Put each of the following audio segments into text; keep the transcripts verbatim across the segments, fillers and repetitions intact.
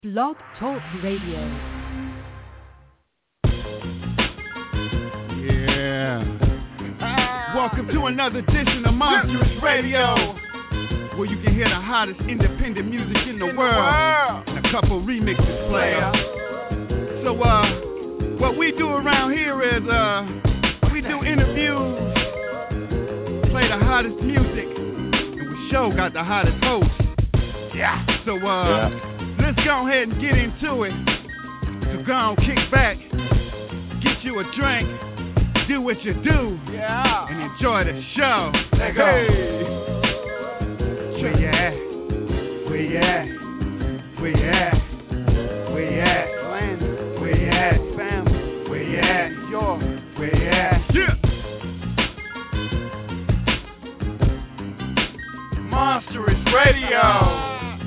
Blog Talk Radio. Yeah. Welcome to another edition of Monstrous Radio, where you can hear the hottest independent music in the world and a couple remixes player. So, uh, what we do around here is, uh, we do interviews, play the hottest music, and we sure got the hottest host. Yeah. So, uh, yeah. Let's go ahead and get into it. So go on, kick back, get you a drink, do what you do, yeah, and enjoy the show. Let go. Hey. Where you at? Where you at? Where you at? Where you at? Where you at? Family. Where you at? Yo. Where you at? Yeah. Monstrous Radio.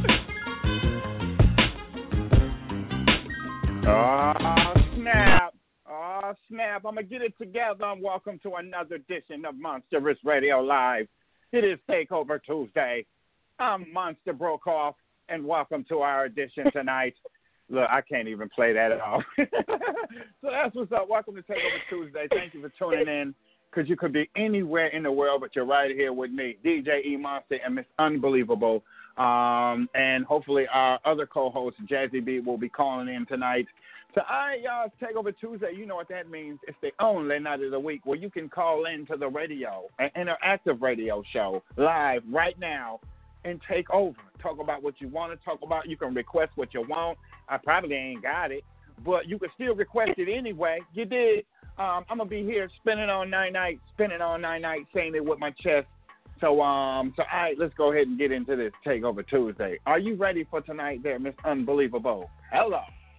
Oh, snap. Oh, snap. I'm going to get it together. And welcome to another edition of Monstrous Radio Live. It is Takeover Tuesday. I'm Monster Brokaw, and welcome to our edition tonight. Look, I can't even play that at all. So that's what's up. Welcome to Takeover Tuesday. Thank you for tuning in, because you could be anywhere in the world, but you're right here with me, D J E Monster and Miss Unbelievable. Um, and hopefully our other co-host, Jazzy B, will be calling in tonight. So, all right, y'all, it's Takeover Tuesday. You know what that means. It's the only night of the week where you can call in to the radio, an interactive radio show, live right now, and take over. Talk about what you want to talk about. You can request what you want. I probably ain't got it, but you can still request it anyway. You did. Um, I'm going to be here spinning all night, night, spinning all night, night, saying it with my chest. So, um, so all right, let's go ahead and get into this Takeover Tuesday. Are you ready for tonight there, Miss Unbelievable? Hello.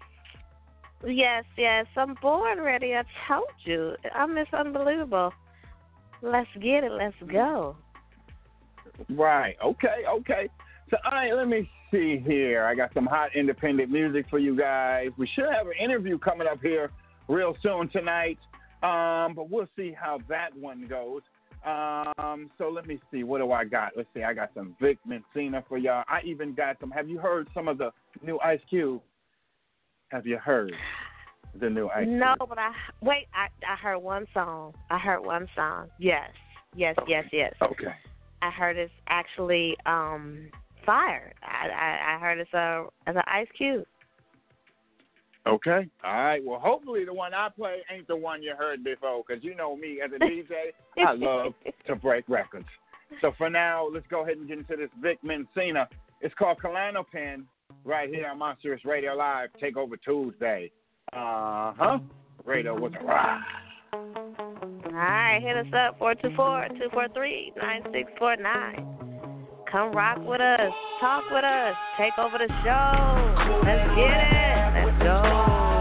Yes, yes, I'm born ready. I told you. I'm Miss Unbelievable. Let's get it. Let's go. Right. Okay, okay. So, all right, let me see here. I got some hot independent music for you guys. We should have an interview coming up here real soon tonight, um, but we'll see how that one goes. Um, so let me see. What do I got? Let's see. I got some Vic Messina for y'all. I even got some. Have you heard some of the new Ice Cube? Have you heard the new Ice Cube? No, but I wait. I I heard one song. I heard one song. Yes, yes, okay. yes, yes. Okay. I heard it's actually um fire. I I, I heard it's a as an Ice Cube. Okay. All right. Well, hopefully the one I play ain't the one you heard before, because you know me as a D J, I love to break records. So for now, let's go ahead and get into this Vic Messina. It's called Klonopin right here on Monstrous Radio Live, Takeover Tuesday. Uh-huh. Radio with a rock. All right. Hit us up, four two four, two four three, nine six four nine. Come rock with us. Talk with us. Take over the show. Let's get it. Let's go.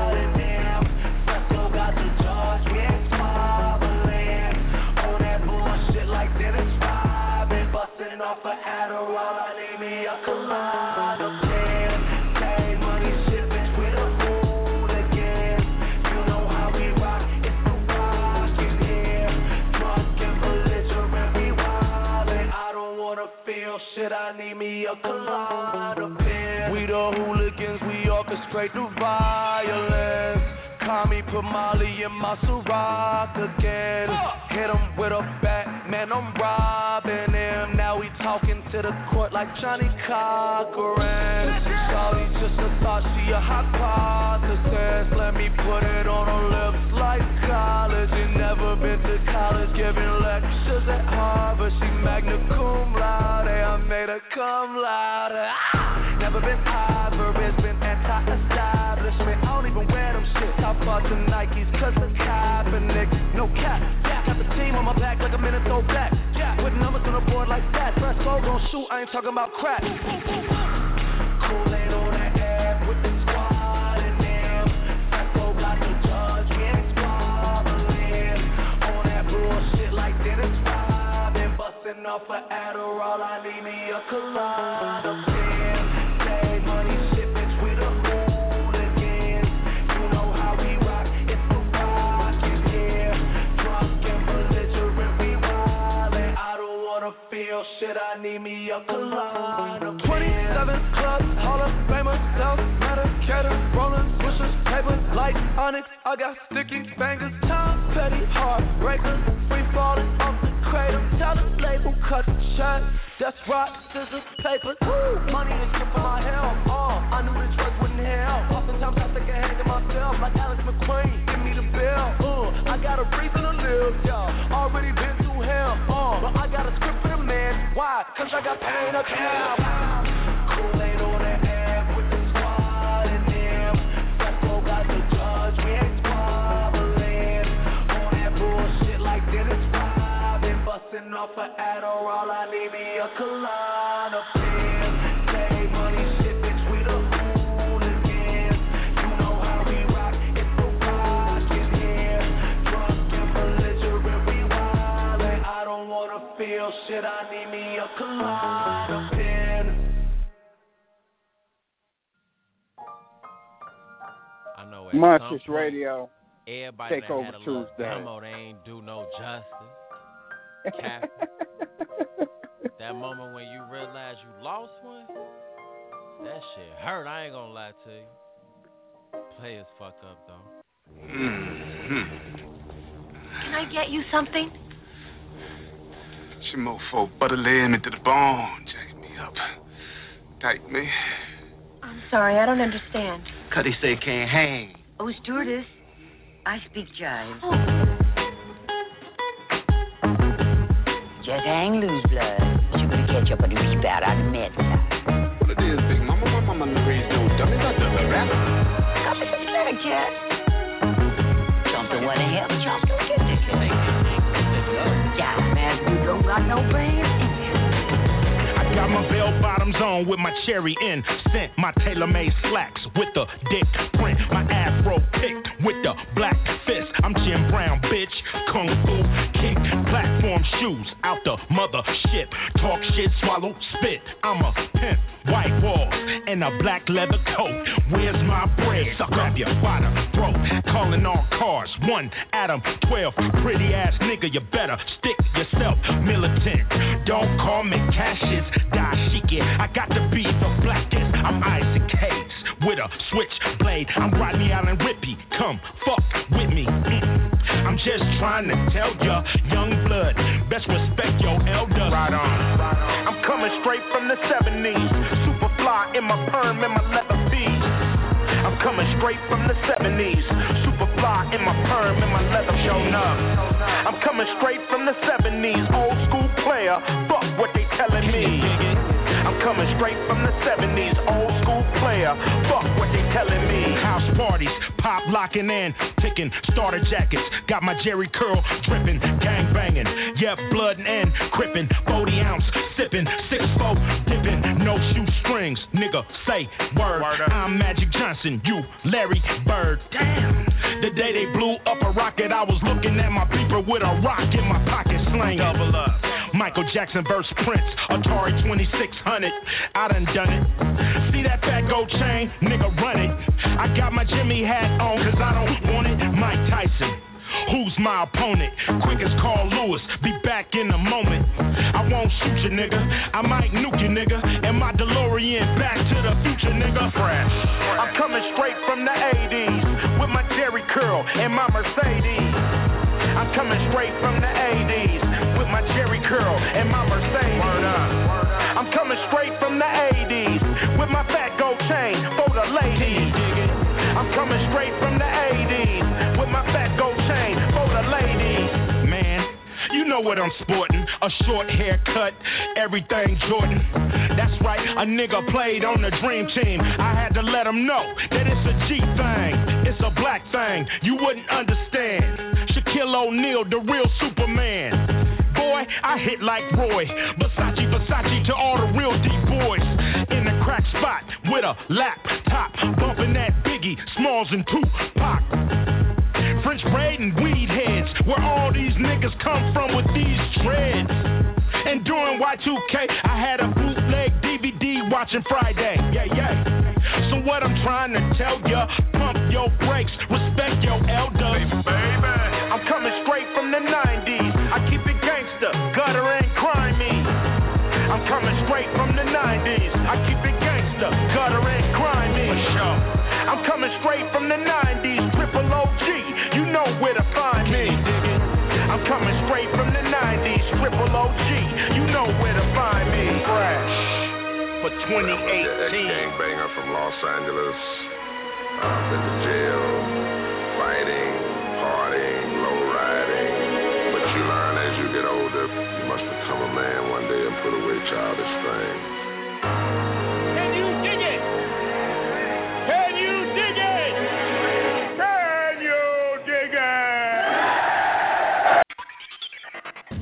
Shit, I need me a Klonopin. We the hooligans, we orchestrate the violence. Call me, put Molly in my Ciroc again. Hit him with a bat, man, I'm robbing him. Now we talking to the court like Johnny Cochran. Shawty just a thought, she a hypothesis. Let me put it on her lips like college. Ain't never been to college, giving lectures at Harvard. She magna cum laude, I made her come louder. Ah! Never been Ivory, been anti-establishment. I don't even wear them shit. Top parts of Nikes, cause it's Kaepernick. No cap, yeah, got the team on my back like a minute throwback. Yeah, put numbers on the board like that. First flow gon' shoot, I ain't talking about crap. Kool-Aid on that air with the squad in them. Franco got the judge, we ain't squabbling. On that bullshit like Dennis Rodman. Busting off an Adderall, I need me a Klonopin. Save money, shit, bitch, with a hooligan. You know how we rock, it's the rock in here. Drunk and belligerent, we wildin'. I don't wanna feel shit, I need me a Klonopin. twenty-seven clubs, all Wanna famous, self, medicator, rollers, swishers, paper, lights, onyx. I got sticky fingers, time, petty, heartbreakers, free falling off the cradle. Tell the label, cut the shot. That's rock, scissors, paper. Ooh, money is good for my health. Oh, I knew the drugs wouldn't help. Oftentimes I take a hand to myself, like Alex McQueen. Give me the bill. Uh, I got a reason to live, y'all. Already been through hell. Uh, but I got a script for the man. Why? Cause I got pain up here. Kool-Aid on the air with the squad and them. Fesco got the judge, we ain't squabbling. On that bullshit like Dennis Rodman. Busting off an Adderall, I need me a Klonopin. Save money, shit, bitch, we the hooligans. You know how we rock, if the rock is here. Drunk and belligerent, we wildin'. I don't wanna feel shit, I need me a Klonopin. Monsters Radio. Everybody Take over had a Tuesday. demo, they ain't do no justice. Cap. That moment when you realize you lost one, that shit hurt. I ain't gonna lie to you. Players fuck up though. Mm-hmm. Can I get you something? She mofo butter laying me to the bone, jack me up, tight me. I'm sorry, I don't understand. Cuddy say can't hang. Oh, stewardess, I speak jive. Oh. Just hang loose, blood. You're gonna catch up on the rebound on the med side. What it is, big mama? My mama no raise no dummies. I just a rapper. Copy some better, cat. Something wanna help, jump to get this thing. Yeah, man, you don't got no brains. Got my bell bottoms on with my cherry in. Sent my tailor-made slacks with the dick print. My afro picked with the black fist. I'm Jim Brown, bitch. Kung Fu kick. Platform shoes out the mothership. Talk shit, swallow, spit. I'm a pimp. White walls and a black leather coat. Where's my bread? So grab your by the throat. Calling all cars. One Adam, twelve. Pretty ass nigga, you better stick yourself. Militant. Don't call me Cassius. Dashiki. I got to be the blackest. I'm Isaac Hayes with a switchblade. I'm Rodney Allen Rippy. Come fuck with me. Mm. I'm just trying to tell ya, young blood, best respect your elders. Right on. Right on. I'm coming straight from the seventies. Super fly in my perm and my leather fees. I'm coming straight from the seventies. Super fly in my perm and my leather showing up. I'm coming straight from the seventies. Old school player. Fuck what they telling me. I'm coming straight from the seventies. Old school player. Fuck what they telling me. House parties, pop locking in, ticking starter jackets. Got my Jerry curl dripping, gang banging. Yeah, blood and crippin'. forty ounce sipping, six four dipping. No shoestrings, nigga, say word. I'm Magic Johnson, you Larry Bird. Damn. The day they blew up a rocket, I was looking at my beeper with a rock in my pocket, slang. Double up. Michael Jackson verse Prince, Atari twenty-six hundred. I done done it. See that fat gold chain? Nigga, run it. I got my Jimmy hat on, cause I don't want it. Mike Tyson. Who's my opponent? Quick as Carl Lewis, be back in a moment. I won't shoot you, nigga. I might nuke you, nigga. And my DeLorean back to the future, nigga. Fresh. I'm coming straight from the eighties with my Jerry curl and my Mercedes. I'm coming straight from the eighties with my Jerry curl and my Mercedes. Word up. I'm coming straight from the eighties with my fat gold chain for the ladies. I'm coming straight from the eighties with my fat gold chain for the ladies. Man, you know what I'm sporting, a short haircut, everything Jordan. That's right, a nigga played on the dream team. I had to let him know that it's a G thing, it's a black thing, you wouldn't understand. Shaquille O'Neal, the real Superman. Boy, I hit like Roy, Versace, Versace to all the real deep boys. In the crack spot with a laptop, bumping that Biggie, Smalls and Tupac. French braid and weed heads, where all these niggas come from with these dreads. And during Y two K, I had a bootleg D V D watching Friday. Yeah, yeah. So what I'm trying to tell ya, pump your brakes, respect your elders. Baby, baby. I'm coming straight from the nineties. I keep it gangster, gutter and crimey. I'm coming straight from the nineties. I keep it gangster, gangster, gutter and grimy. I'm coming straight from the nineties, triple O G, you know where to find me. I'm coming straight from the nineties, triple O G, you know where to find me. Fresh for twenty eighteen. Gangbanger from Los Angeles, uh, been to jail, fighting, partying, low riding. But you learn as you get older, you must become a man one day and put away childish things. Can you dig it? Can you dig it? Can you dig it?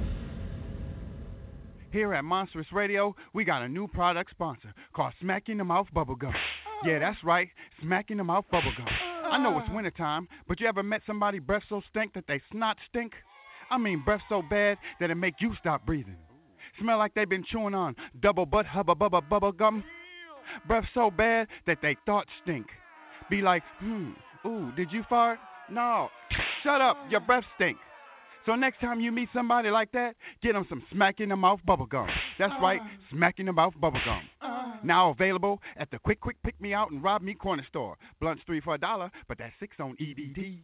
Here at Monstrous Radio, we got a new product sponsor called Smack in the Mouth Bubblegum. Yeah, that's right, Smack in the Mouth Bubblegum. I know it's wintertime, but you ever met somebody breath so stink that they snot stink? I mean breath so bad that it make you stop breathing. Smell like they've been chewing on double butt hubba bubba bubble gum. Breath so bad that they thoughts stink. Be like, hmm, ooh, did you fart? No. Shut up, your breath stink. So next time you meet somebody like that, get them some Smack in the Mouth Bubblegum. That's right, Smack in the Mouth Bubblegum. Now available at the Quick Quick Pick Me Out and Rob Me Corner Store. Blunts three for a dollar, but that's six on E B T.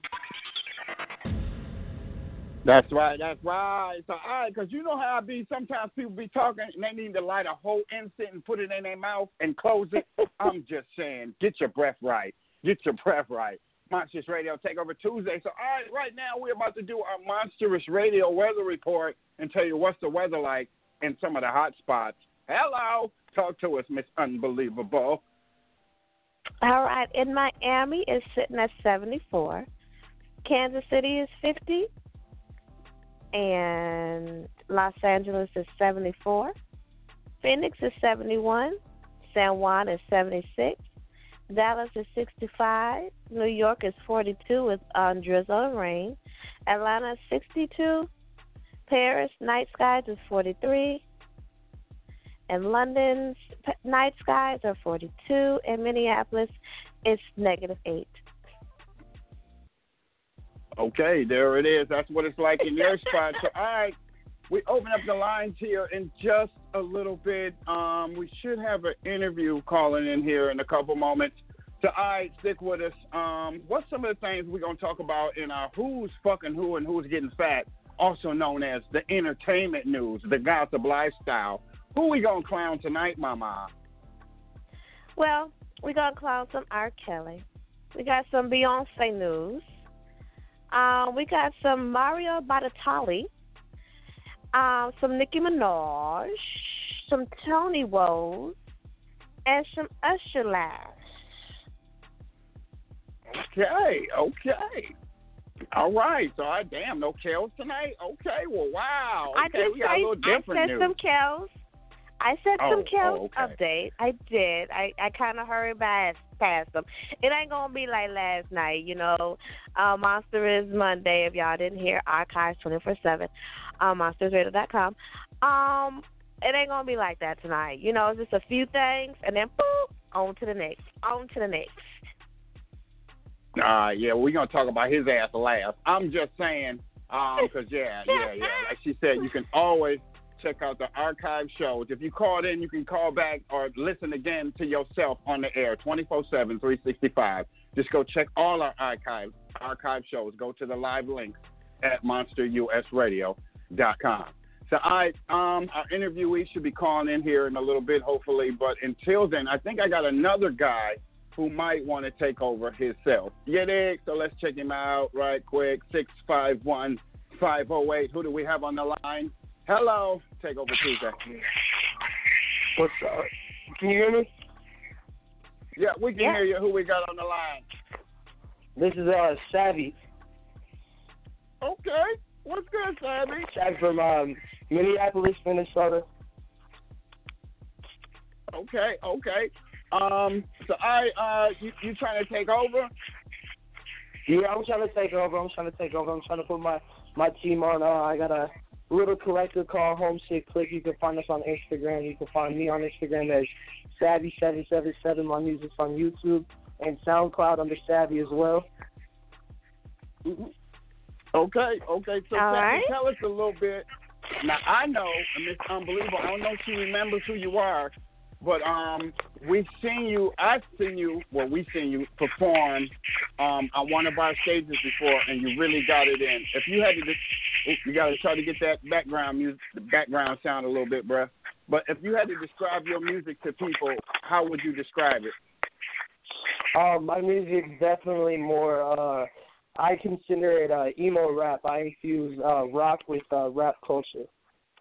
That's right, that's right. So, all right, because you know how I be, sometimes people be talking and they need to light a whole incense and put it in their mouth and close it. I'm just saying, get your breath right. Get your breath right. Monstrous Radio Takeover Tuesday. So, all right, right now we're about to do our Monstrous Radio weather report and tell you what's the weather like in some of the hot spots. Hello. Talk to us, Miss Unbelievable. All right. In Miami, it's sitting at seventy-four. Kansas City is fifty. And Los Angeles is seventy-four. Phoenix is seventy-one. San Juan is seventy-six. Dallas is sixty-five. New York is forty-two with um, drizzle and rain. Atlanta is sixty-two. Paris, night skies is forty-three. And London's night skies are forty-two. And Minneapolis is negative eight. Okay, there it is. That's what it's like in your spot. So, all right, we open up the lines here in just a little bit. Um, we should have an interview calling in here in a couple moments. So, all right, stick with us. Um, what's some of the things we're going to talk about in our Who's Fucking Who and Who's Getting Fat, also known as the entertainment news, the gossip lifestyle. Who we going to clown tonight, Mama? Well, we're going to clown some R. Kelly. We got some Beyonce news. Um, we got some Mario Batali, um, some Nicki Minaj, some Tony Woes, and some Usher Lash. Okay, okay. All right. So, I damn, no Kels tonight? Okay, well, wow. Okay, I did we got a little different I said news. some Kels. I said Oh, some Kels oh, okay. update. I did. I, I kind of hurried by past them. It ain't going to be like last night, you know. Uh, Monster is Monday. If y'all didn't hear, archives twenty-four seven, uh, monsters radio dot com. Um, it ain't going to be like that tonight. You know, it's just a few things, and then, boop, on to the next. On to the next. Uh, yeah, we're going to talk about his ass last. I'm just saying, um, because, yeah, yeah, yeah. Like she said, you can always check out the archive shows. If you called in, you can call back or listen again to yourself on the air, twenty-four seven, three sixty-five. Just go check all our archive archive shows. Go to the live links at monster u s radio dot com. So, I, um, our interviewee should be calling in here in a little bit, hopefully. But until then, I think I got another guy who might want to take over himself. Yeah, dig? So let's check him out right quick. six five one, five oh eight. Who do we have on the line? Hello. Take over Tuesday. What's up? Can you hear me? Yeah, we can Yeah. hear you. Who we got on the line? This is uh Savvy. Okay. What's good, Savvy? Savvy from um, Minneapolis, Minnesota. Okay, okay. Um, so I, uh, you, you trying to take over? Yeah, I'm trying to take over. I'm trying to take over. I'm trying to put my, my team on. Uh, I got a little collector called Homesick Click. You can find us on Instagram. You can find me on Instagram as Savvy seven seven seven. My music's on YouTube and SoundCloud under Savvy as well. Mm-hmm. Okay, okay. So All Savvy, right. tell us a little bit. Now, I know, and it's unbelievable, I don't know if she remembers who you are, but um, we've seen you. I've seen you. Well, we've seen you perform um on one of our stages before, and you really got it in. If you had to, just, you got to try to get that background music, the background sound a little bit, bruh. But if you had to describe your music to people, how would you describe it? Um, my music's definitely more. Uh, I consider it uh, emo rap. I infuse uh, rock with uh, rap culture.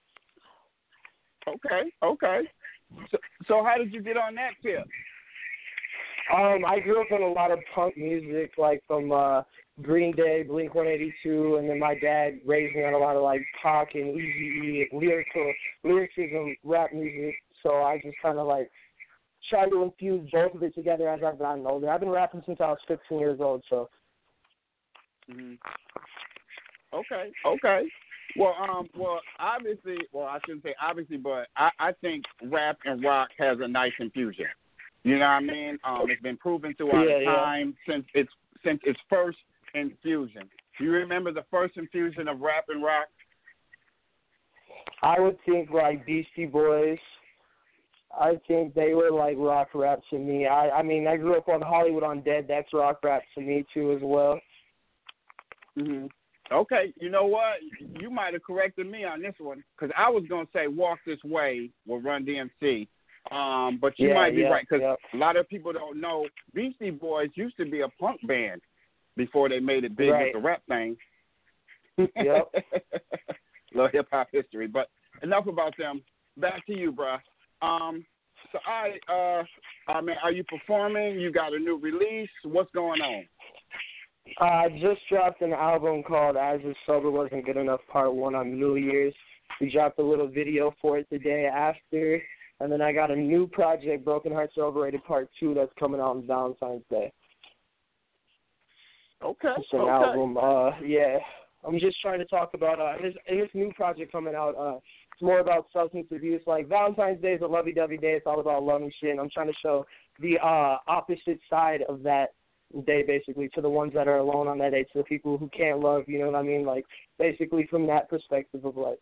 Okay, okay. So, so how did you get on that tip? Um, I grew up on a lot of punk music, like from uh, Green Day, Blink one eighty-two, and then my dad raised me on a lot of like Pac and Eazy-E, lyrical lyricism, rap music. So I just kind of like try to infuse both of it together as I've gotten older. I've been rapping since I was fifteen years old. So. Mm-hmm. Okay, okay. Well, um, well, obviously, well, I shouldn't say obviously, but I, I think rap and rock has a nice infusion. You know what I mean? Um, it's been proven throughout yeah, time yeah. since its since its first infusion. Do you remember the first infusion of rap and rock? I would think like Beastie Boys. I think they were like rock rap to me. I, I mean, I grew up on Hollywood Undead. That's rock rap to me too as well. Mhm. Okay, you know what? You might have corrected me on this one because I was going to say Walk This Way with Run D M C. Um, but you yeah, might be yeah, right because yeah. a lot of people don't know Beastie Boys used to be a punk band before they made it big right. with the rap thing. Yep. Little hip-hop history. But enough about them. Back to you, bruh. Um, so, I, uh, I mean, are you performing? You got a new release? What's going on? Uh, I just dropped an album called As If Sober Wasn't Good Enough Part one on New Year's. We dropped a little video for it the day after. And then I got a new project, Broken Hearts Are Overrated Part two, that's coming out on Valentine's Day. Okay, It's an okay. album. Uh, yeah. I'm just trying to talk about uh, this, this new project coming out. Uh, it's more about substance abuse. Like Valentine's Day is a lovey-dovey day. It's all about love and shit. And I'm trying to show the uh, opposite side of that day, basically, to the ones that are alone on that day, to the people who can't love, you know what I mean? Like, basically from that perspective of life.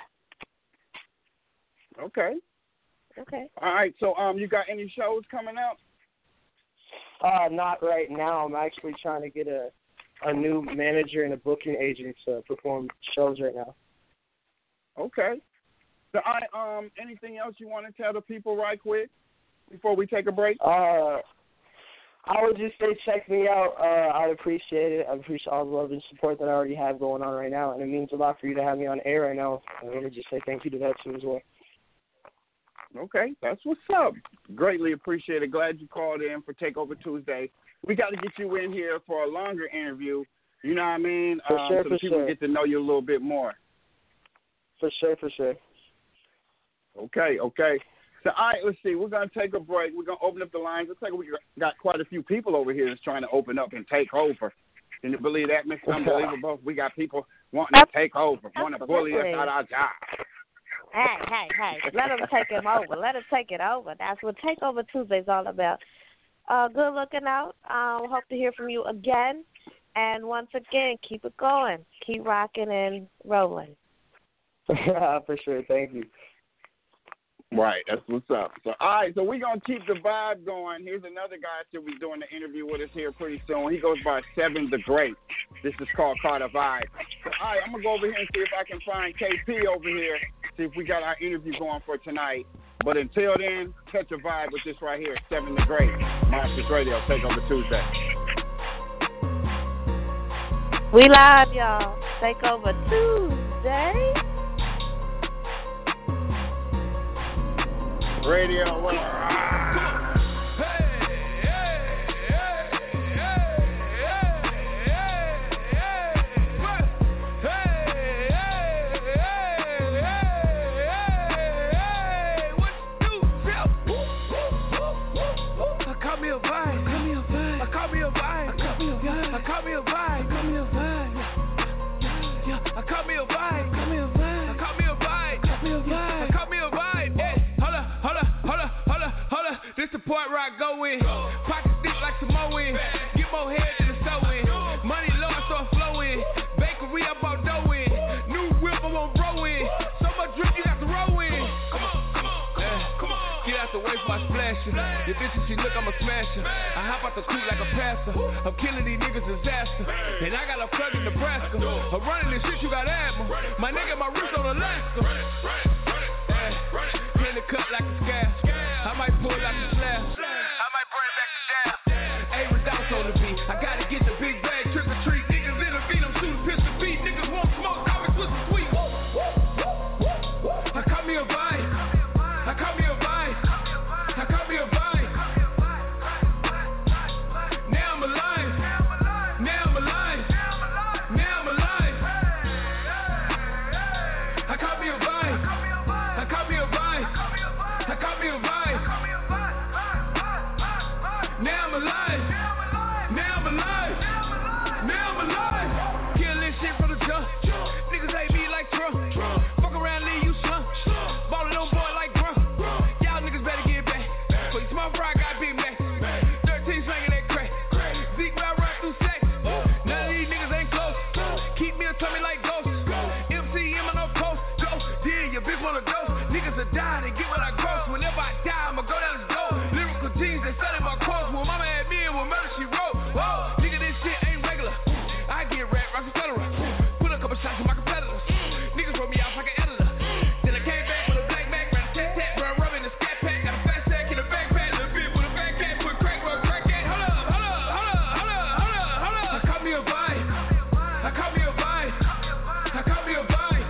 Okay. Okay. All right, so um, you got any shows coming up? Uh, not right now. I'm actually trying to get a, a new manager and a booking agent to perform shows right now. Okay. So, I um, anything else you want to tell the people right quick before we take a break? Uh, I would just say check me out. Uh, I'd appreciate it. I appreciate all the love and support that I already have going on right now, and it means a lot for you to have me on air right now. And let me just say thank you to that too as well. Okay, that's what's up. Greatly appreciated. Glad you called in for Takeover Tuesday. We got to get you in here for a longer interview. You know what I mean? For um, sure, so for people sure. get to know you a little bit more. For sure, for sure. Okay, okay. So, all right, let's see. We're going to take a break. We're going to open up the lines. Looks like we got quite a few people over here that's trying to open up and take over. Can you believe that, Mister Unbelievable? We got people wanting to take over, want to bully us out our job. Hey, hey, hey. Let them take him over. Let them take it over. That's what Takeover Tuesday's all about. Uh, good looking out. Um, hope to hear from you again. And once again, keep it going. Keep rocking and rolling. For sure. Thank you. Right, that's what's up. So, all right, so we're going to keep the vibe going. Here's another guy that will be doing the interview with us here pretty soon. He goes by Seven the Great. This is called Carter Vibe. So, all right, I'm going to go over here and see if I can find K P over here, see if we got our interview going for tonight. But until then, catch a vibe with this right here, Seven the Great. Monsters Radio, Takeover Tuesday. We live, y'all. Takeover Tuesday. Radio, what Part where I go in, pockets deep like Samoan, get more head than the sewing, money low, I start flowing, bakery I bought dough in, new whip I won't roll in, so much drip you got to roll in, come on, come on, come on, come on, get out the way from fashion. Your bitch, if she look, I'ma smash her. I hop out the coupe like a pastor. I'm killing these niggas disaster. And I got a plug in Nebraska. I'm running this shit, you got asthma. My nigga, my wrist on Alaska. Eh, in the cut like a scab. I might pull out the slab. I might bring back the dab. Hey, without on the beat. I gotta get the big bag, trick or treat. Niggas intervene, I'm shooting pistol beat. Niggas want smoke, call me Twisted Sweet. I caught me a vibe. I caught me a vibe. I caught me a vibe. Now I'm alive. Now I'm alive. Now I'm alive. I caught me a vibe. I caught me a vibe. I caught me a vibe. Now I'm alive. Now I'm alive. Now I'm alive. Kill this shit from the jump. Niggas hate me like Trump. Fuck around, leave you slump. Ballin' on boy like Grump. Y'all niggas better get back. For you small fry, got big Mac. thirteen slanging that crack. Zeke where I run through stacks. None of these niggas ain't close. Keep me a tummy like ghost. M C M on no post. Go, yeah, your bitch wanna dose. Niggas will die, they get what I gross. Whenever I die, I'ma go down the door. Lyrical jeans, they selling my quotes. When mama had me and when murder she wrote. Whoa, nigga, this shit ain't regular. I get rap, rock, et cetera. Put a couple shots in my competitors. Niggas wrote me out like an editor. Then I came back with a black Mac, ran a tat tat, run rubbing the scat pack. Got a fat sack in a backpack, little bit with a backpack, put crack, run crack that. Hold up, hold up, hold up, hold up, hold up, hold up. I caught me a vibe. I caught me a vibe. I caught me a vibe.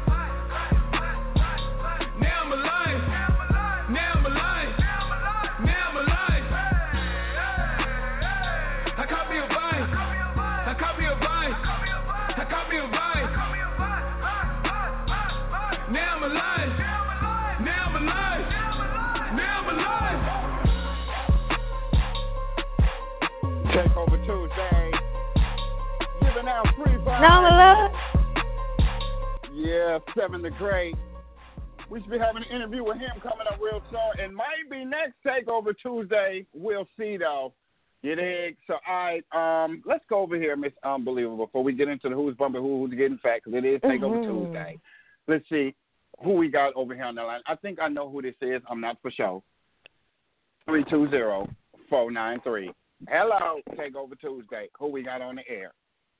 Now I'm alive. Now I'm alive. Now I'm alive. I caught me a vibe. I caught me a vibe. I caught me a vibe. Now I'm alive. Now I'm alive. Now I'm alive. Take over Tuesday. Giving out free vibes. No, my love. Yeah, Seven the Great. We should be having an interview with him coming up real soon. It might be next Takeover Tuesday. We'll see, though. You dig? So, all right, um, let's go over here, Miss Unbelievable, before we get into the who's bumping, who, who's getting fat, because it is Takeover Mhm. Tuesday. Let's see who we got over here on the line. I think I know who this is. I'm not for sure. three two zero, four nine three. Hello, Takeover Tuesday. Who we got on the air?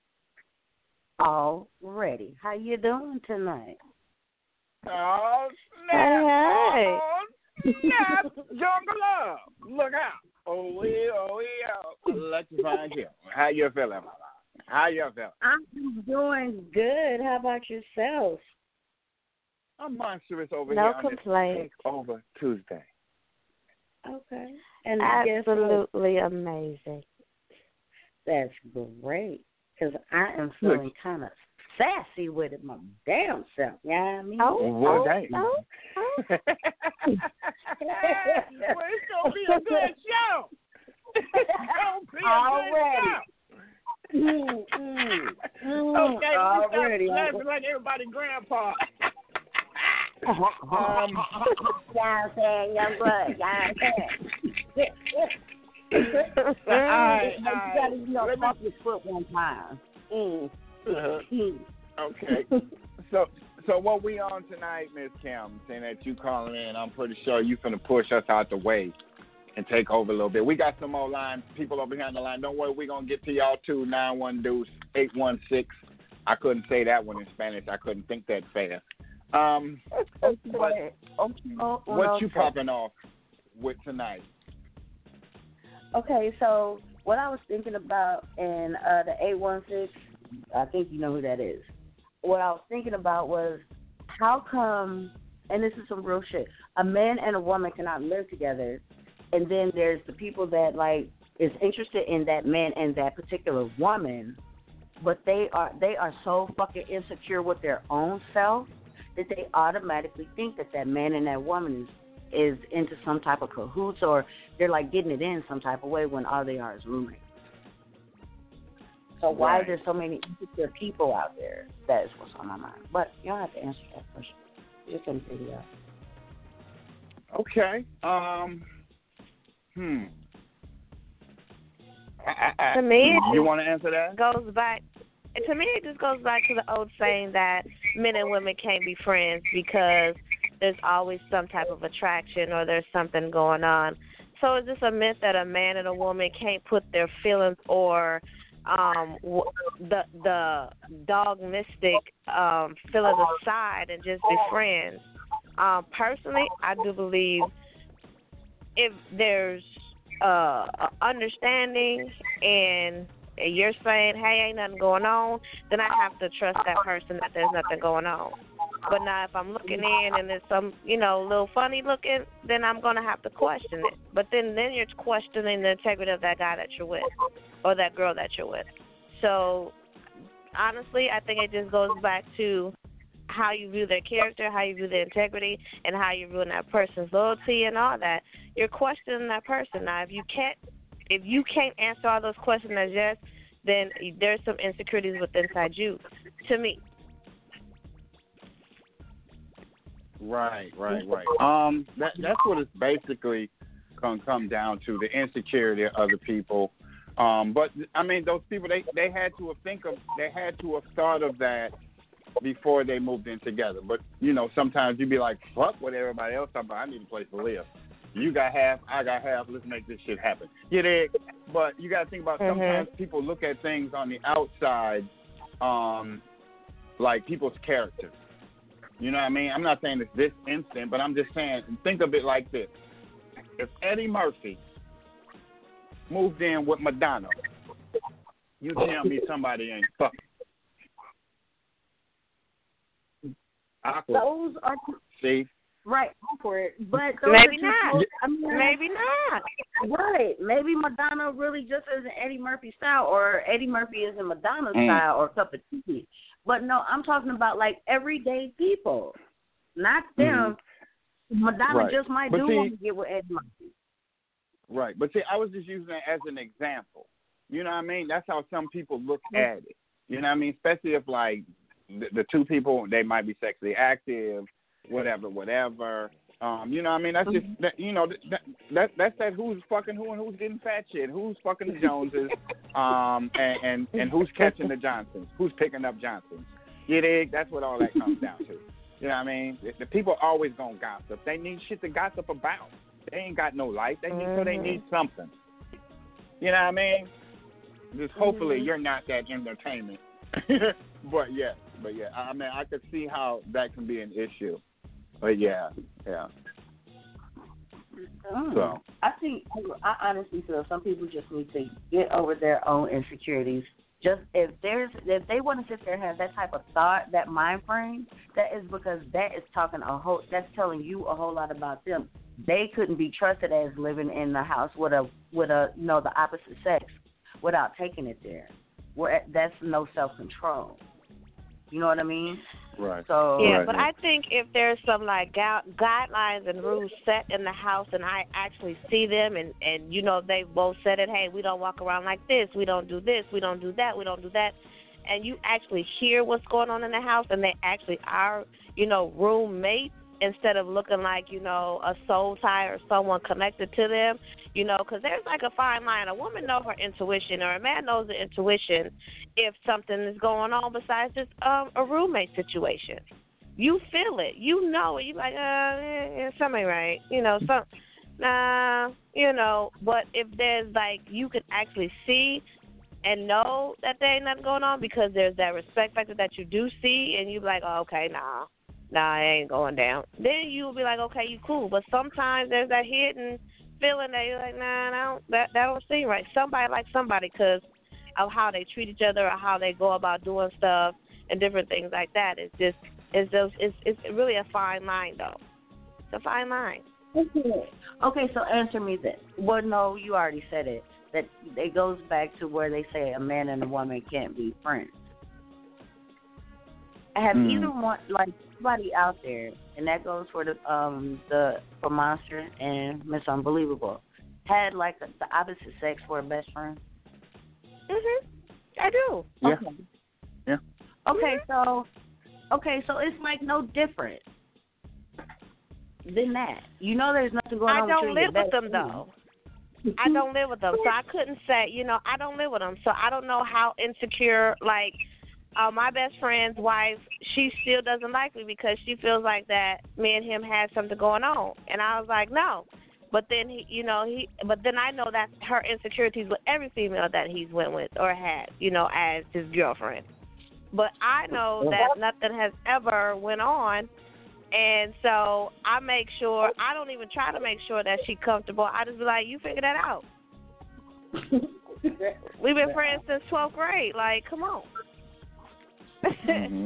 Already. How you doing tonight? Oh, snap. Hey, Oh, snap. Jungle Love. Look out. Oh, we, oh, we, oh. Let's find you. How you feeling, my love? How you feeling? I'm doing good. How about yourself? I'm monstrous over no here on complaints. this Takeover Tuesday. Okay. And I guess what? Absolutely amazing. That's great. Because I am feeling kind of sassy with it my damn self. You know what I mean? Oh, Well, oh, dang. oh, oh. Well, it's going to be a good show. It's going to be a Already. good show. Mm, mm, mm, Okay, already. we start laughing like everybody grandpa. um, you know what I'm saying, young blood? You know what I'm saying? All right, You all gotta, right. you know, Let me- pump your foot one time. Mm. Uh-huh. Mm. Okay. So so what we on tonight, Miss Kim, saying that you calling in, I'm pretty sure you finna push us out the way and take over a little bit. We got some more lines, people over here on the line. Don't worry, we're gonna get to y'all too. Nine one deuce eight one six. I couldn't say that one in Spanish. I couldn't think that fast. Um but Oh, what you okay. popping off with tonight? Okay, so what I was thinking about in uh, the eight one six, I think you know who that is. What I was thinking about was how come, and this is some real shit, a man and a woman cannot live together, and then there's the people that, like, is interested in that man and that particular woman, but they are they are so fucking insecure with their own self that they automatically think that that man and that woman is is into some type of cahoots, or they're like getting it in some type of way when all they are is roommates. So why Right. are there so many insecure people out there? That is what's on my mind. But you don't have to answer that question. You can figure it out. Okay. Um. Hmm. I, I, To me, it you just want to answer that? goes back. To me, it just goes back to the old saying that men and women can't be friends because there's always some type of attraction or there's something going on. so is this a myth that a man and a woman can't put their feelings or um, w- the the dogmatic um, feelings aside and just be friends? Um, personally, I do believe if there's uh, a understanding and you're saying, hey, ain't nothing going on, then I have to trust that person that there's nothing going on. But now if I'm looking in and there's some, you know, little funny looking, then I'm going to have to question it. But then, then you're questioning the integrity of that guy that you're with or that girl that you're with. So, honestly, I think it just goes back to how you view their character, how you view their integrity, and how you view that person's loyalty and all that. You're questioning that person. Now, if you can't, if you can't answer all those questions as yes, then there's some insecurities within inside you, to me. Right, right, right. Um, that that's what it's basically gonna come down to, the insecurity of other people. Um, but I mean, those people they they had to have think of they had to have thought of that before they moved in together. But you know, sometimes you be like, fuck what everybody else talking about. I need a place to live. You got half, I got half. Let's make this shit happen. You dig? But you got to think about Mm-hmm. sometimes people look at things on the outside, um, like people's character. You know what I mean? I'm not saying it's this instant, but I'm just saying, think of it like this. If Eddie Murphy moved in with Madonna, you tell me somebody ain't fucking. Awkward. Those are See? right awkward, but those Maybe are just not. most- I mean, Maybe not. Right. Maybe Madonna really just isn't Eddie Murphy style, or Eddie Murphy isn't Madonna Mm. style, or cup of tea. But no, I'm talking about like everyday people, not them. Madonna Right. just might But do see- want to get with Eddie Murphy. Right. But see, I was just using it as an example. You know what I mean? That's how some people look at it. You know what I mean? Especially if, like, the, the two people, they might be sexually active, whatever, whatever. Um, you know what I mean? That's just, that, you know, that, that that's that who's fucking who and who's getting fat shit, who's fucking the Joneses, um, and, and, and who's catching the Johnsons, who's picking up Johnsons. You dig? That's what all that comes down to. You know what I mean? The, the people always gonna gossip. They need shit to gossip about. They ain't got no life. They need, so they need something. You know what I mean? Just hopefully Mm-hmm. you're not that entertainment. But yeah, but yeah, I mean, I could see how that can be an issue. But yeah, yeah. Mm. So I think I honestly feel some people just need to get over their own insecurities. Just if there's if they want to sit there and have that type of thought, that mind frame, that is because that is talking a whole that's telling you a whole lot about them. They couldn't be trusted as living in the house with a with a you know the opposite sex without taking it there. Where that's no self control. You know what I mean? right. So Yeah, Right, but yeah. I think if there's some like gu- guidelines and rules set in the house, and I actually see them, and and you know they both said it. Hey, we don't walk around like this. We don't do this. We don't do that. We don't do that. And you actually hear what's going on in the house, and they actually are, you know, roommates instead of looking like you know a soul tie or someone connected to them. You know, because there's like a fine line. A woman knows her intuition, or a man knows the intuition if something is going on besides just um, a roommate situation. You feel it. You know it. You like, uh, eh, eh, something ain't right. You know, some, nah, you know. But if there's like, you can actually see and know that there ain't nothing going on because there's that respect factor that you do see, and you be like, oh, okay, nah, nah, it ain't going down. Then you'll be like, okay, you cool. But sometimes there's that hidden feeling that you're like, nah, that don't, that, that don't seem right. Somebody like somebody because of how they treat each other or how they go about doing stuff and different things like that. It's just, it's just, it's, it's really a fine line, though. It's a fine line. Okay. Okay, so answer me this. Well, no, you already said it. That it goes back to where they say a man and a woman can't be friends. Have Mm. either one, like somebody out there, and that goes for the um the for Monster and Miss Unbelievable, had like a, the opposite sex for a best friend? Mhm. I do. Yeah. Okay. Yeah. Okay, so okay, so it's like no different than that. You know, there's nothing going I on. don't with live you with them, though. I don't live with them, so I couldn't say, you know, I don't live with them, so I don't know how insecure, like, uh, my best friend's wife, she still doesn't like me because she feels like that me and him had something going on. And I was like, no, But then he, you know, he. But then I know that's her insecurities with every female that he's went with or had, you know, as his girlfriend. But I know that nothing has ever went on, and so I make sure I don't even try to make sure that she's comfortable. I just be like, you figure that out. We've been friends since twelfth grade. Like, come on. Mm-hmm.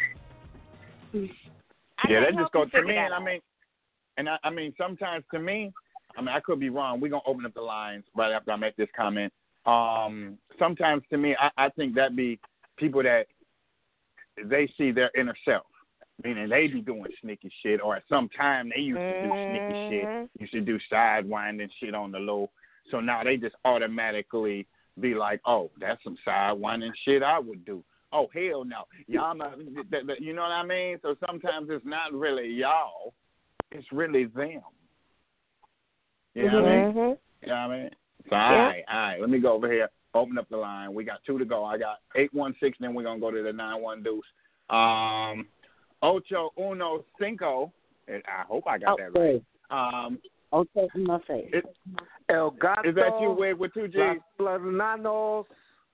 Yeah, that just goes to me, and I mean, and I, I mean, sometimes to me, I mean, I could be wrong. We're gonna open up the lines right after I make this comment. Um, sometimes to me, I, I think that be people that they see their inner self, meaning they be doing sneaky shit, or at some time they used to do sneaky shit, used to do sidewinding shit on the low. So now they just automatically be like, oh, that's some sidewinding shit I would do. Oh, hell no. Y'all not, you know what I mean? So sometimes it's not really y'all. It's really them. You know what I mean? You know what I mean? So, all right, all right. Let me go over here. Open up the line. We got two to go. I got eight one six, then we're going to go to the nine one deuce. Um, Ocho Uno Cinco. I hope I got that right. Um, Okay, in my face. It, El Gato. Is that you with, with two G's? Los Nanos.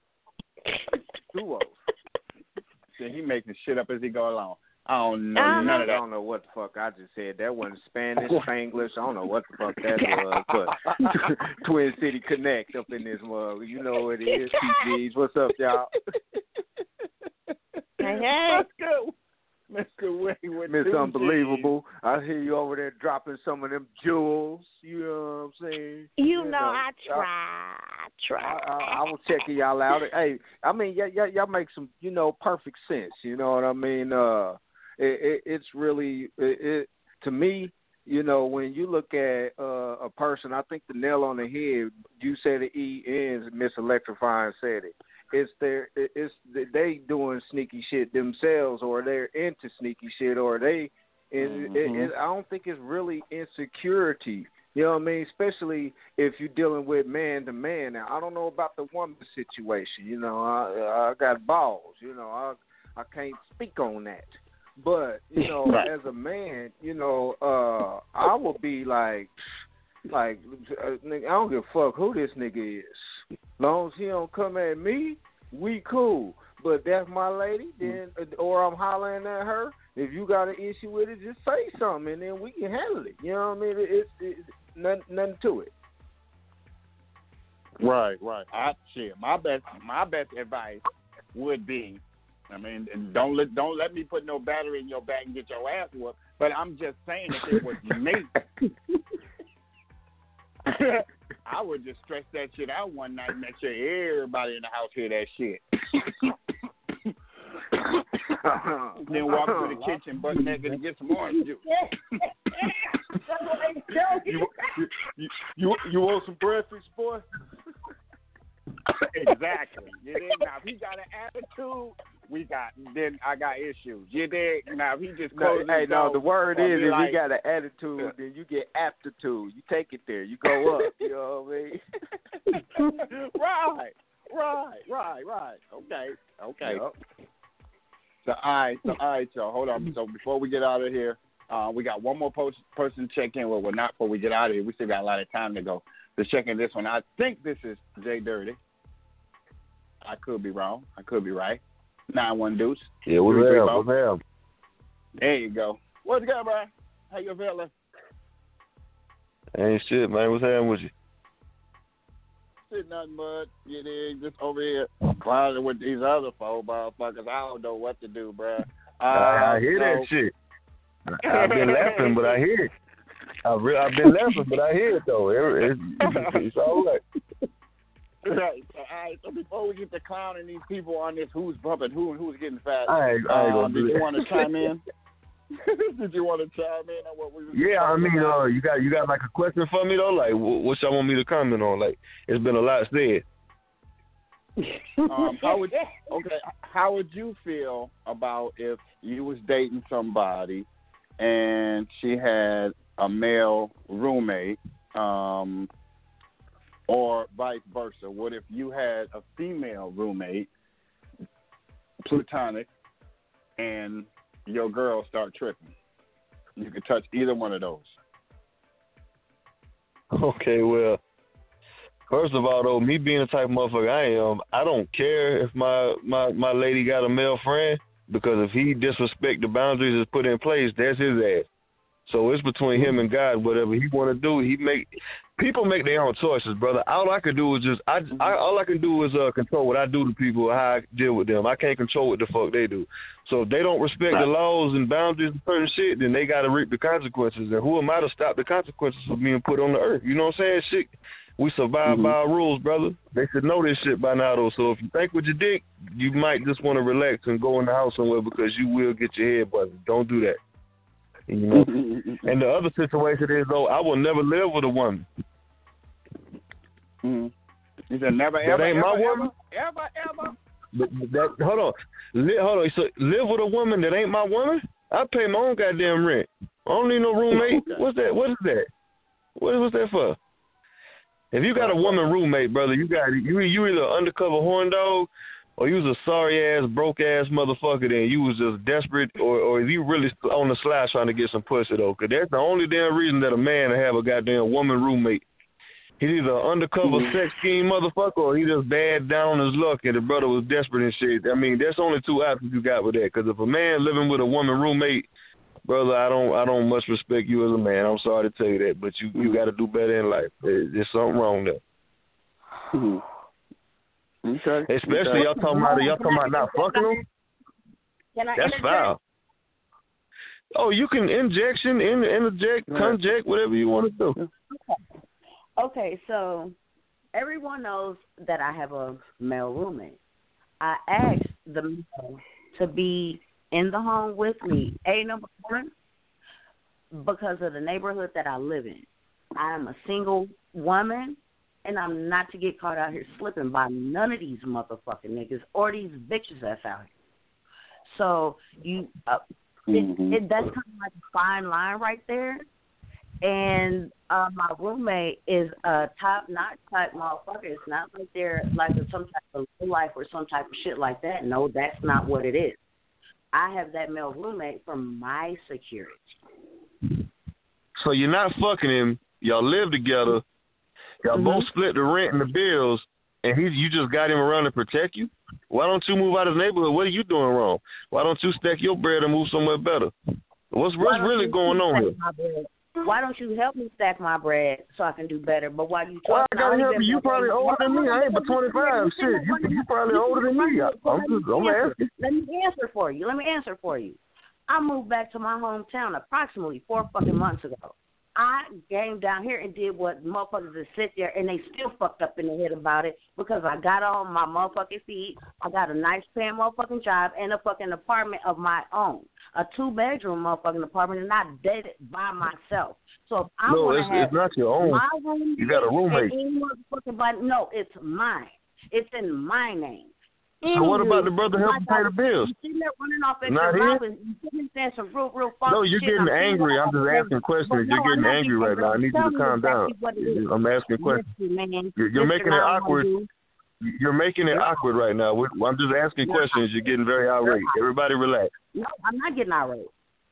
Duos. Yeah, he making shit up as he go along. I don't know uh-huh. none of that. I don't know what the fuck I just said. That wasn't Spanish, Spanglish. I don't know what the fuck that was. But Twin City Connect up in this mug. You know what it is. T Gs. What's up, y'all? Hey, hey. Let's go. Mister Wayne with Miss Unbelievable. I hear you over there dropping some of them jewels. You know what I'm saying? You, you know, know, I try. I try. I, I, I was checking y'all out. Hey, I mean, y- y- y'all make some, you know, perfect sense. You know what I mean? Uh, it, it, it's really, it, it to me, you know, when you look at uh, a person, I think the nail on the head, you said it, E ends, Miss Electrifying said it. It's their, it's they doing sneaky shit themselves, or they're into sneaky shit, or they. Mm-hmm. It, it, I don't think it's really insecurity. You know what I mean? Especially if you're dealing with man to man. Now, I don't know about the woman situation. You know, I, I got balls. You know, I I can't speak on that. But you know, right. as a man, you know, uh, I would be like, like, uh, I don't give a fuck who this nigga is. Long as he don't come at me, we cool. But that's my lady, then, or I'm hollering at her. If you got an issue with it, just say something, and then we can handle it. You know what I mean? It's, it's nothing, nothing to it. Right, right. I shit. My best, my best advice would be, I mean, don't let don't let me put no battery in your back and get your ass whooped. But I'm just saying, if it was me, I would just stretch that shit out one night and make sure everybody in the house hear that shit. Then walk to the kitchen, butt naked, and get some orange juice. you, you, you, you want some breakfast, boy? Exactly. You dig? Now, if he got an attitude, we got, then I got issues. You dig? Now, if he just closes no, Hey, no, the word is, if like, he got an attitude, then you get aptitude. You take it there. You go up. You know what I mean? Right. Right, right, right. Okay, okay. Yep. So, all right, so, all right, y'all. Hold on. So, before we get out of here, uh, we got one more post- person check in. Well, we're not before we get out of here. We still got a lot of time to go. To check in this one. I think this is Jay Dirty. I could be wrong. I could be right. nine one Deuce. Yeah, what's up? What's up? There you go. What's good, bro? How you feeling? Ain't shit, man. What's happening with you? Shit, nothing but you dig, just over here clowning with these other four motherfuckers. I don't know what to do, bro. Uh, I, I hear so... that shit. I, I've been laughing, but I hear it. I've, re- I've been laughing, but I hear it though. It, it's, it's all right. Right. So, all right. So before we get to clowning these people on this, who's bumping who and who's getting fat? I ain't, I ain't gonna um, do did that. you want to chime in? Did you want to chime in on what we were Yeah, I mean, uh, you got you got like a question for me though? Like, what, what y'all want me to comment on? Like, it's been a lot said. um, how would okay? How would you feel about if you was dating somebody and she had a male roommate, um, or vice versa? What if you had a female roommate, platonic, and your girl start tripping? You could touch either one of those. Okay, well, first of all, though, me being the type of motherfucker I am, I don't care if my, my, my lady got a male friend, because if he disrespect the boundaries that's put in place, that's his ass. So it's between him and God. Whatever he want to do, he make. People make their own choices, brother. All I can do is just, I, I all I can do is uh, control what I do to people, how I deal with them. I can't control what the fuck they do. So if they don't respect right. the laws and boundaries and certain shit, then they got to reap the consequences. And who am I to stop the consequences of being put on the earth? You know what I'm saying? Shit, we survive mm-hmm. by our rules, brother. They should know this shit by now, though. So if you think with your dick, you might just want to relax and go in the house somewhere because you will get your head buzzed. Don't do that. You know. And the other situation is, though, I will never live with a woman. Mm-hmm. You said never, that ever, ain't ever, my woman. Ever, ever. But that, hold on, Li, hold on. So live with a woman that ain't my woman? I pay my own goddamn rent. I don't need no roommate. What's that? What is that? What is what's that for? If you got a woman roommate, brother, you got you you either undercover horn dog, or you was a sorry ass, broke ass motherfucker, then you was just desperate, or or you really on the slide trying to get some pussy though, because that's the only damn reason that a man to have a goddamn woman roommate. He's either an undercover mm-hmm. sex scheme motherfucker, or he just bad down on his luck and the brother was desperate and shit. I mean, that's only two options you got with that. Because if a man living with a woman roommate, brother, I don't I don't much respect you as a man. I'm sorry to tell you that, but you, you got to do better in life. There, there's something wrong there. Mm-hmm. Okay. Especially okay. y'all talking about y'all talking about not fucking them. Can I That's interject? foul. Oh, you can injection, in, interject, conject, whatever you want to do. Okay. Okay, so everyone knows that I have a male roommate. I asked the male to be in the home with me, A, number one, because of the neighborhood that I live in. I am a single woman, and I'm not to get caught out here slipping by none of these motherfucking niggas or these bitches that's out here. So you, uh, mm-hmm. it, it, that's kind of like a fine line right there. And uh, my roommate is a top-notch type motherfucker. It's not like they're like some type of low life or some type of shit like that. No, that's not what it is. I have that male roommate for my security. So you're not fucking him. Y'all live together. Y'all mm-hmm. both split the rent and the bills, and he, you just got him around to protect you? Why don't you move out of his neighborhood? What are you doing wrong? Why don't you stack your bread and move somewhere better? What's, what's really going on here? Why don't you help me stack my bread so I can do better? But while you well, talking, I gotta help you. You probably older than me. I ain't but twenty-five. Shit, you, you probably older than me. I'm just, I'm asking. Let me answer for you. Let me answer for you. I moved back to my hometown approximately four fucking months ago. I came down here and did what motherfuckers that sit there and they still fucked up in the head about it because I got on my motherfucking feet. I got a nice paying motherfucking job and a fucking apartment of my own. A two-bedroom motherfucking apartment and I did it by myself. So if I no, want it's, to have it's not your own. My room, you got a roommate. Any motherfucking body, no, it's mine. It's in my name. So what about the brother helping pay the bills? You sitting there running off at Not your him? mouth and you sitting there saying some real, real No, you're shit. getting I'm angry. I'm just asking questions. no, You're getting I'm angry right now. I need you to calm down. I'm asking questions. Man. You're, you're making it awkward. You're making it awkward right now. I'm just asking questions. You're getting very irate. Everybody relax. No, I'm not getting irate.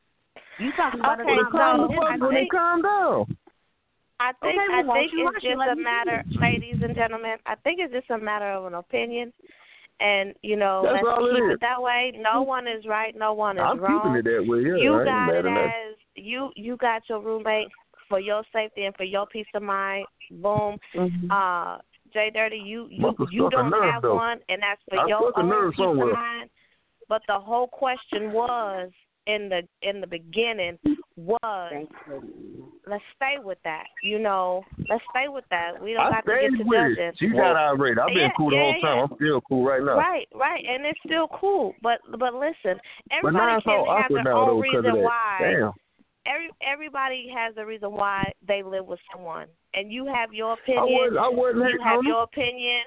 You talking about okay, it? So I when they calm down. I think okay, I well, think you it's just a matter, ladies and gentlemen. I think it's just a matter of an opinion, and you know, That's let's all keep it, it that way. No one is right, no one is I'm wrong. keeping it that way. Yeah, you I got ain't it mad as you you got your roommate for your safety and for your peace of mind. Boom. Mm-hmm. Uh, J Dirty, you you, Must you don't nerve, have though. one, and that's for I your own nerve peace somewhere. of mind. But the whole question was in the in the beginning was let's stay with that. You know, let's stay with that. We don't I got to get stayed to with judging. it. She got irate. I've been yeah, cool the yeah, whole time. yeah. I'm still cool right now. Right, right, and it's still cool. But but listen, But now everybody it's all can have awkward their now, own though, because of reason that. why. Damn. Every everybody has a reason why they live with someone, and you have your I opinion. wasn't, I wasn't you hating have on your her. opinion.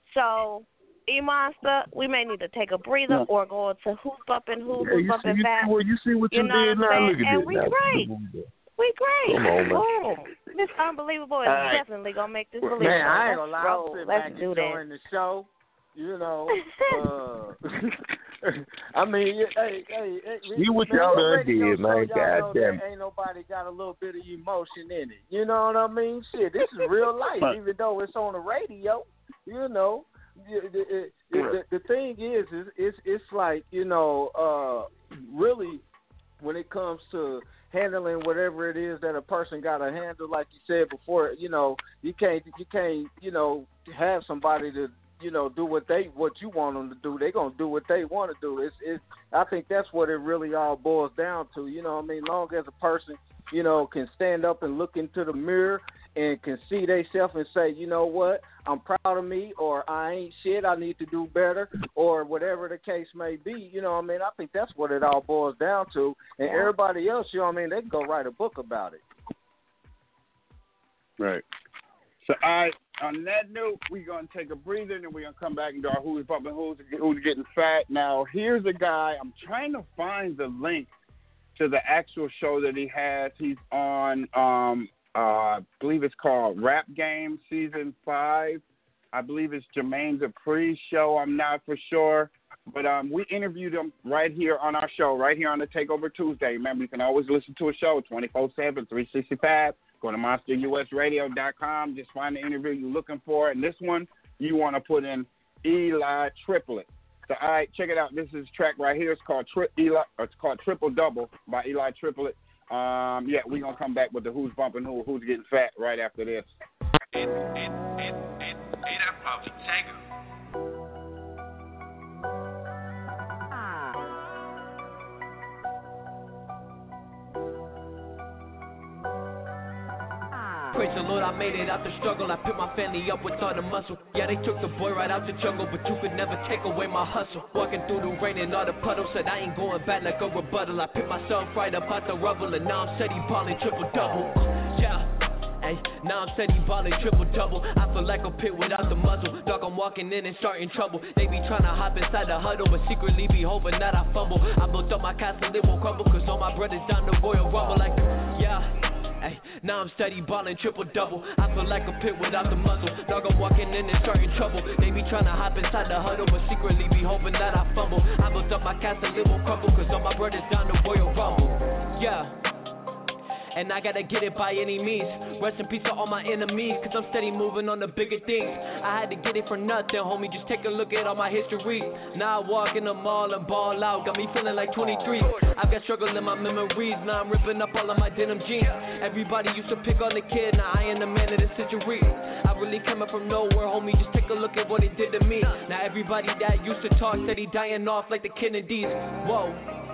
So, E-Monster, we may need to take a breather Yeah. or go into hoop up and hoop, Yeah, hoop you up see, and you back. see what you see what you, You know did what now. I'm Look saying? at And this. we Now, great. We great. Come on, man. Boom. This Unbelievable is All right. definitely going to make this believable. Man, I ain't gonna Let's lie. roll. I'm sitting Let's back do this. enjoying the show. You know, uh, I mean, hey, hey, hey You what man, y'all your done radio did, man. show, y'all know God damn that ain't nobody got a little bit of emotion in it. You know what I mean? Shit, this is real life, even though it's on the radio. You know, the, the, the, the thing is, is it's it's like you know, uh, really, when it comes to handling whatever it is that a person got to handle, like you said before, you know, you can't you can't you know have somebody to you know do what they what you want them to do. They're gonna do what they want to do. It's it's I think that's what it really all boils down to. You know what I mean? Long as a person you know can stand up and look into the mirror and can see themselves and say, you know what, I'm proud of me, or I ain't shit, I need to do better, or whatever the case may be. You know what I mean? I think that's what it all boils down to. And everybody else, you know what I mean, they can go write a book about it. Right. So, all right, on that note, we're going to take a breather, and then we're going to come back and do our Who's Bumping Who's, who's Getting Fat. Now, here's a guy. I'm trying to find the link to the actual show that he has. He's on, um, uh, I believe it's called Rap Game Season five. I believe it's Jermaine Dupri's show. I'm not for sure. But um, we interviewed him right here on our show, right here on the Takeover Tuesday. Remember, you can always listen to a show twenty-four seven, three sixty-five. Go to monster u s radio dot com. Just find the interview you're looking for. And this one, you want to put in Eli Triplet. So, all right, check it out. This is a track right here. It's called Tri- Eli. It's called Triple Double by Eli Triplet. Um, yeah, we're going to come back with the Who's Bumping Who, Who's Getting Fat right after this. And, and, and, and, and that's probably Tango. Praise the Lord, I made it out the struggle. I picked my family up with all the muscle. Yeah, they took the boy right out the jungle, but you could never take away my hustle. Walking through the rain and all the puddles, said I ain't going back like a rebuttal. I picked myself right up out the rubble, and now I'm steady balling triple double. Yeah. Ay, now I'm steady ballin' triple double. I feel like a pit without the muzzle. Dog, I'm walking in and starting trouble. They be trying to hop inside the huddle, but secretly be hoping that I fumble. I built up my castle, it won't crumble, cause all my brothers down the Royal Rumble. Like, yeah. Ay, now I'm steady ballin' triple double. I feel like a pit without the muzzle. Dog, I'm walking in and starting trouble. They be trying to hop inside the huddle, but secretly be hoping that I fumble. I built up my castle, it won't crumble, cause all my brothers down the Royal Rumble. Yeah. And I gotta get it by any means. Rest in peace to all my enemies, cause I'm steady moving on the bigger things. I had to get it for nothing, homie, just take a look at all my history. Now I walk in the mall and ball out, got me feeling like twenty-three. I've got struggle in my memories, now I'm ripping up all of my denim jeans. Everybody used to pick on the kid, now I am the man of the century. I really came up from nowhere, homie, just take a look at what it did to me. Now everybody that used to talk steady dying off like the Kennedys. Whoa,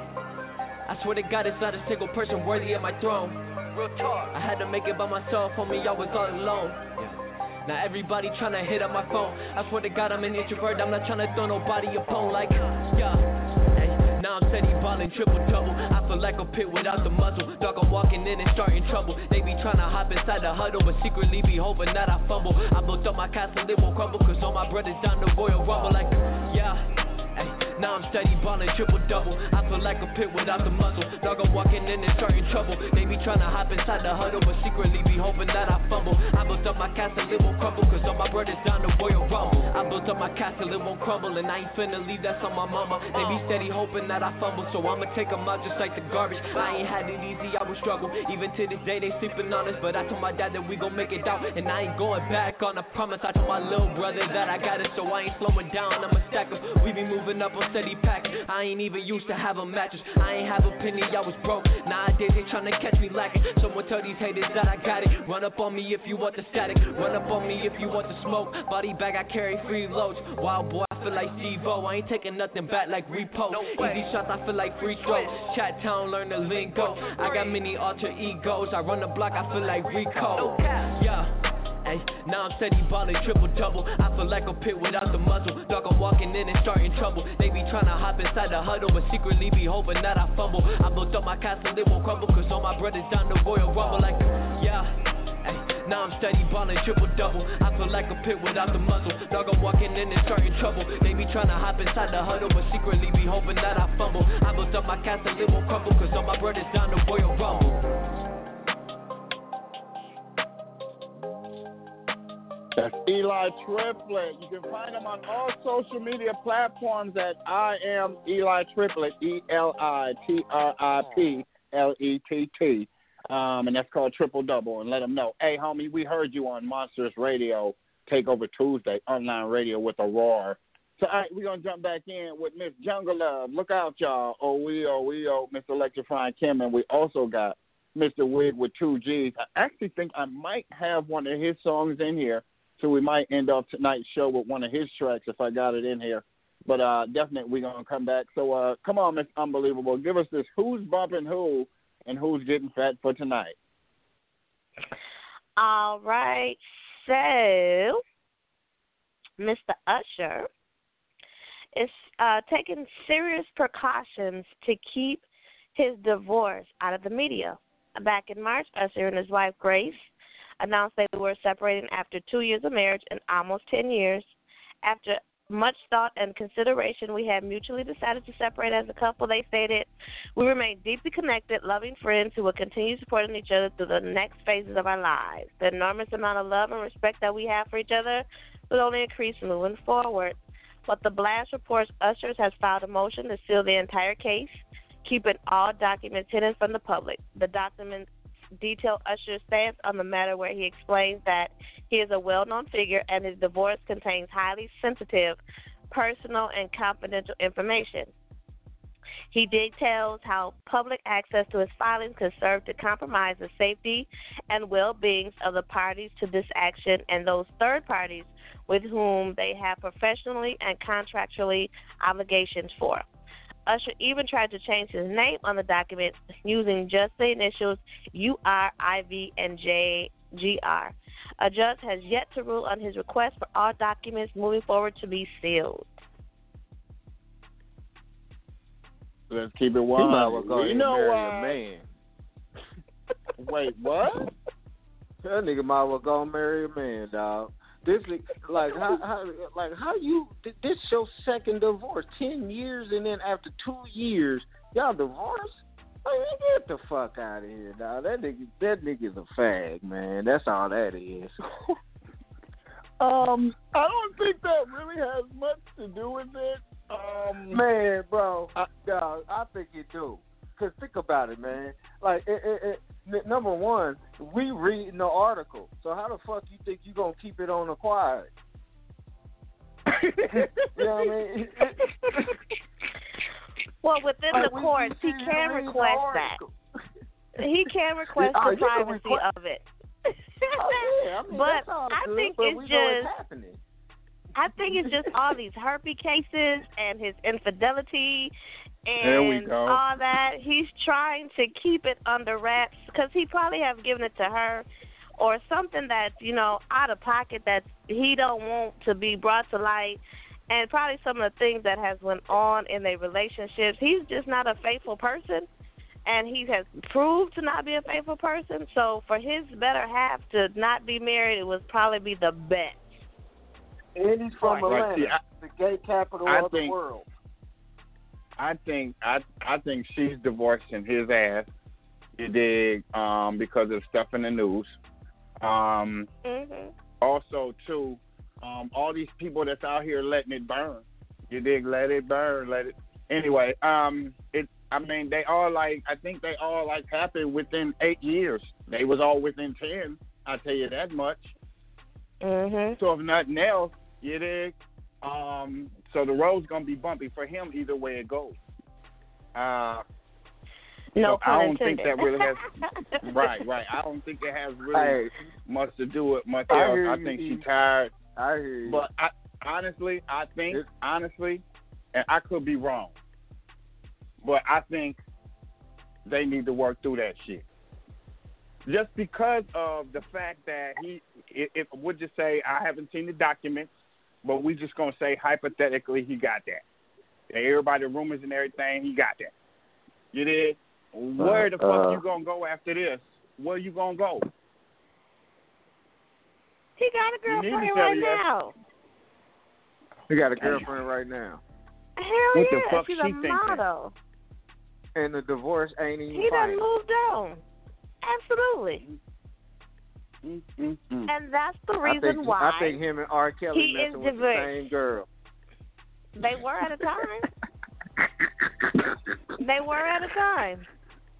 I swear to God, it's not a single person worthy of my throne. Real talk. I had to make it by myself, homie, I was all alone. Yeah. Now everybody tryna hit up my phone. I swear to God, I'm an introvert, I'm not tryna throw nobody a phone like, yeah. Hey, now I'm steady ballin' triple double. I feel like a pit without the muzzle. Dog, I'm walking in and starting trouble. They be tryna hop inside the huddle, but secretly be hoping that I fumble. I built up my castle, it won't crumble, cause all my brothers down the Royal Rumble like, yeah. Ay, now I'm steady ballin' triple double. I feel like a pit without the muzzle. Dog, I'm walking in and starting trouble. They be trying to hop inside the huddle, but secretly be hoping that I fumble. I built up my castle, it won't crumble, cause all my brothers down the Royal Rumble. I built up my castle, it won't crumble, and I ain't finna leave that on my mama. They be steady hoping that I fumble, so I'ma take them out just like the garbage. I ain't had it easy, I would struggle. Even to this day, they sleeping on us, but I told my dad that we gon' make it out, and I ain't going back on a promise. I told my little brother that I got it, so I ain't slowing down, I'ma stack them. We be moving up on steady pack. I ain't even used to having matches. I ain't have a penny, I was broke. Nowadays they tryna catch me lacking. Someone tell these haters that I got it. Run up on me if you want the static. Run up on me if you want the smoke. Body bag, I carry free loads. Wild boy, I feel like Steve-O. I ain't taking nothing back like repo. Easy shots, I feel like free throws. Chat town, learn the lingo. I got many alter egos. I run the block, I feel like Rico. Yeah. Ay, now I'm steady ballin' triple double. I feel like a pit without the muzzle. Dog, I'm walking in and starting trouble. They be tryna hop inside the huddle, but secretly be hoping that I fumble. I built up my castle, it won't crumble, cause all my brothers down the Royal Rumble like, yeah. Ay, now I'm steady ballin' triple double. I feel like a pit without the muzzle. Dog, I'm walking in and starting trouble. They be tryna hop inside the huddle, but secretly be hoping that I fumble. I built up my castle, it won't crumble, cause all my brothers down the Royal Rumble. That's Eli Triplet. You can find him on all social media platforms at I am Eli Triplet, E L I T R I P L E T T. Um, and that's called Triple Double. And let them know, hey, homie, we heard you on Monsters Radio, Takeover Tuesday, online radio with a roar. So, all right, we're going to jump back in with Miss Jungle Love. Look out, y'all. Oh, we, oh, we, oh, Mister Electrifying Kim. And we also got Mister Wig with two G's. I actually think I might have one of his songs in here. So we might end up tonight's show with one of his tracks if I got it in here. But uh, definitely we're going to come back. So uh, come on, Miss Unbelievable. Give us this who's bumping who and who's getting fat for tonight. All right. So Mister Usher is uh, taking serious precautions to keep his divorce out of the media. Back in March, Usher and his wife, Grace, announced they were separating after two years of marriage and almost ten years. After much thought and consideration, we have mutually decided to separate as a couple. They stated, we remain deeply connected, loving friends who will continue supporting each other through the next phases of our lives. The enormous amount of love and respect that we have for each other will only increase moving forward. But the blast reports Usher has filed a motion to seal the entire case, keeping all documents hidden from the public. The documents detail Usher's stance on the matter, where he explains that he is a well-known figure and his divorce contains highly sensitive, personal, and confidential information. He details how public access to his filings could serve to compromise the safety and well-being of the parties to this action and those third parties with whom they have professionally and contractually obligations for. Usher even tried to change his name on the document using just the initials U R, I V, and J G R. A judge has yet to rule on his request for all documents moving forward to be sealed. Let's keep it wild. You know what? Man. Wait, what? That nigga might well go and marry a man, dog. This like how, how like how you this your second divorce, ten years, and then after two years y'all divorced? Like, get the fuck out of here, dog. That nigga that nigga's a fag, man. That's all that is. um, I don't think that really has much to do with it. Um, man, bro, I, dog, I think it do. Cause think about it, man. Like, it, it, it, number one, we reading the article. So how the fuck you think you gonna keep it on the quiet? You know what I mean? Well, within like, the courts, he can request that. He can request oh, the privacy request- of it. Oh, yeah. I mean, but that I good, think but it's we just. know it's happening. I think it's just all these herpy cases and his infidelity There we and go. all that. He's trying to keep it under wraps because he probably have given it to her or something that's, you know, out of pocket that he don't want to be brought to light, and probably some of the things that has went on in their relationships. He's just not a faithful person, and he has proved to not be a faithful person. So for his better half to not be married, it would probably be the best. And he's from But Atlanta, see, I, the gay capital I of think, the world. I think I I think she's divorcing his ass. You dig? Um, because of stuff in the news. Um, mm-hmm. Also, too, um, all these people that's out here letting it burn. You dig? Let it burn. Let it. Anyway, um, it. I mean, they all like. I think they all like happened within eight years. They was all within ten. I'll tell you that much. Mm-hmm. So if nothing else, you dig? Um, so the road's gonna be bumpy for him either way it goes. Uh, no so I don't intended. think that really has. right, right. I don't think it has really Hey, much to do with much I else. hear I you, think E. she's tired. I hear you. But I, honestly, I think honestly, and I could be wrong, but I think they need to work through that shit. Just because of the fact that he, if, if would just say I haven't seen the documents, but we just gonna say hypothetically he got that. Everybody, rumors and everything, he got that. You did. Where the Uh, fuck you gonna go after this? Where you gonna go? He got a You need to girlfriend tell right me that. now. He got a girlfriend right now. Hell What the yeah, fuck she's she a thinking? model. And the divorce ain't even He done final. moved on. Absolutely. mm, mm, mm. And that's the I reason think, why I think him and R. Kelly he messing is with diverse. the same girl. They were at a time. They were at a time.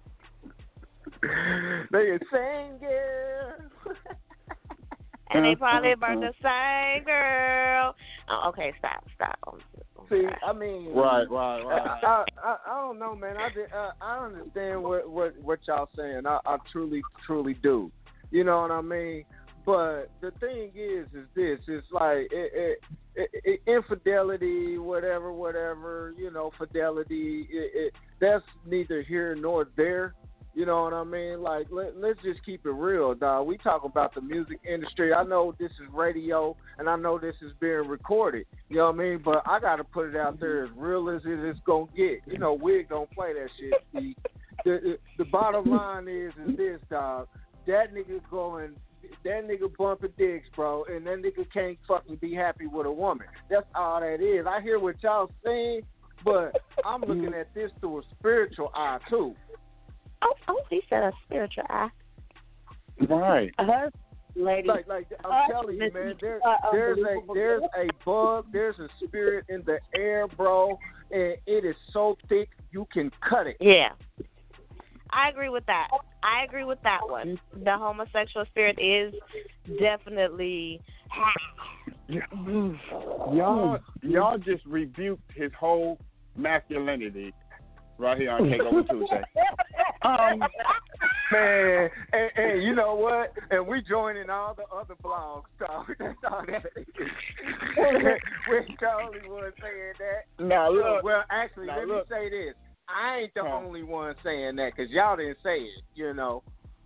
They are same girl. And they probably about the same girl. Oh, okay, stop, stop. I'm, I'm See, sorry. I mean, Right, right, right. I, I, I don't know, man. I did, uh, I understand what, what what y'all saying. I, I truly, truly do. You know what I mean? But the thing is, is this? It's like it, it, it, it, infidelity, whatever, whatever. You know, fidelity. It, it, that's neither here nor there. You know what I mean? Like, let, let's just keep it real, dog. We talk about the music industry. I know this is radio, and I know this is being recorded. You know what I mean? But I got to put it out there as real as it is going to get. You know, Wig don't play that shit, Steve. The, the, the bottom line is, is this, dog. That nigga going, that nigga bumping dicks, bro, and that nigga can't fucking be happy with a woman. That's all that is. I hear what y'all saying, but I'm looking at this through a spiritual eye, too. Oh, oh, he said a spiritual eye. Right. Uh, lady. Like, like I'm telling you, man, there, there's a there's a bug, there's a spirit in the air, bro, and it is so thick you can cut it. Yeah. I agree with that. I agree with that one. The homosexual spirit is definitely. Y'all, y'all just rebuked his whole masculinity right here on Takeover Tuesday. Um, man, and, and you know what? And we joining all the other blogs, dog. That's all that is. We're the only one saying that. Now look. Well, actually, now let look. me say this. I ain't the Huh. only one saying that because y'all didn't say it, you know.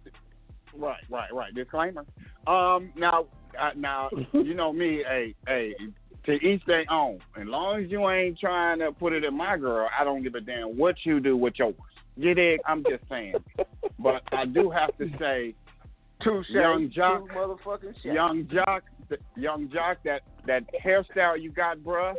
Right, right, right. Disclaimer. Um, now, uh, now, you know me. Hey, hey. To each their own. As long as you ain't trying to put it in my girl, I don't give a damn what you do with yours. You dig? I'm just saying. But I do have to say, Touche, young Jock, two motherfucking shit. young Jock, the, young Jock, that that hairstyle you got, bruh,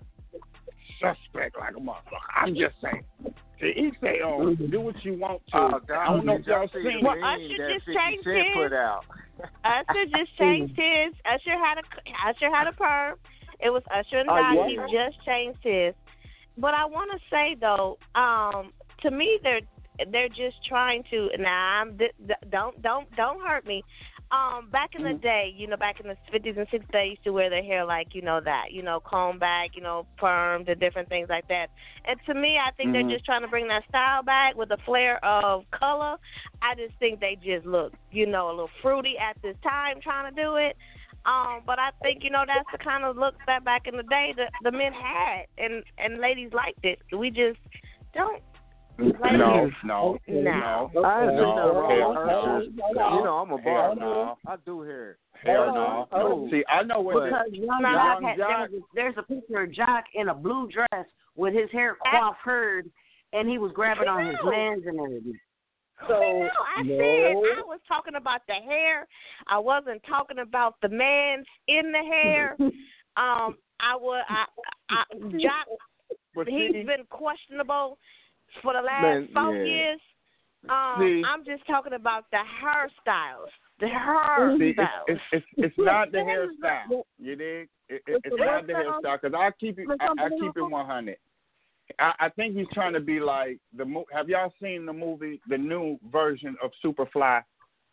suspect like a motherfucker. I'm just saying. To each their own. Do what you want to. Oh, God, I don't know if y'all see seen Well, the Usher meme that just fifty changed Cent his. put out. Usher just changed his. Usher had a Usher had a perm. It was Usher and Oh, Dot. yeah? He just changed his. But I want to say though, um, to me they're they're just trying to. Nah, I'm, th- th- don't don't don't hurt me. Um, back in the day, you know, back in the fifties and sixties, they used to wear their hair like, you know, that, you know, comb back, you know, permed and different things like that. And to me, I think Mhm. they're just trying to bring that style back with a flare of color. I just think they just look, you know, a little fruity at this time trying to do it. Um, but I think, you know, that's the kind of look that back in the day the, the men had, and, and ladies liked it. We just don't. Like No, it. no, No. no. I ain't seen No, nothing wrong hell with no. Usher. You know, I'm a Hell bar. no. I do hear it. Hell no. Oh. See, I know what Because the, young No. Jock young had, Jock. there's, a, there's a picture of Jock in a blue dress with his hair coiffured, and he was grabbing on his mans and everything. So, no, I no. said I was talking about the hair. I wasn't talking about the man's in the hair. um, I would, I, I, Jock, But he's see- been questionable for the last Man, four yeah. years. Um, See- I'm just talking about the hairstyles. The See, hairstyles. it's, it's, it's, it's not the hairstyle. You dig? It, it, it's not the hairstyle because I keep it. I, I keep it one hundred. I, I think he's trying to be like the. mo- Have y'all seen the movie, the new version of Superfly?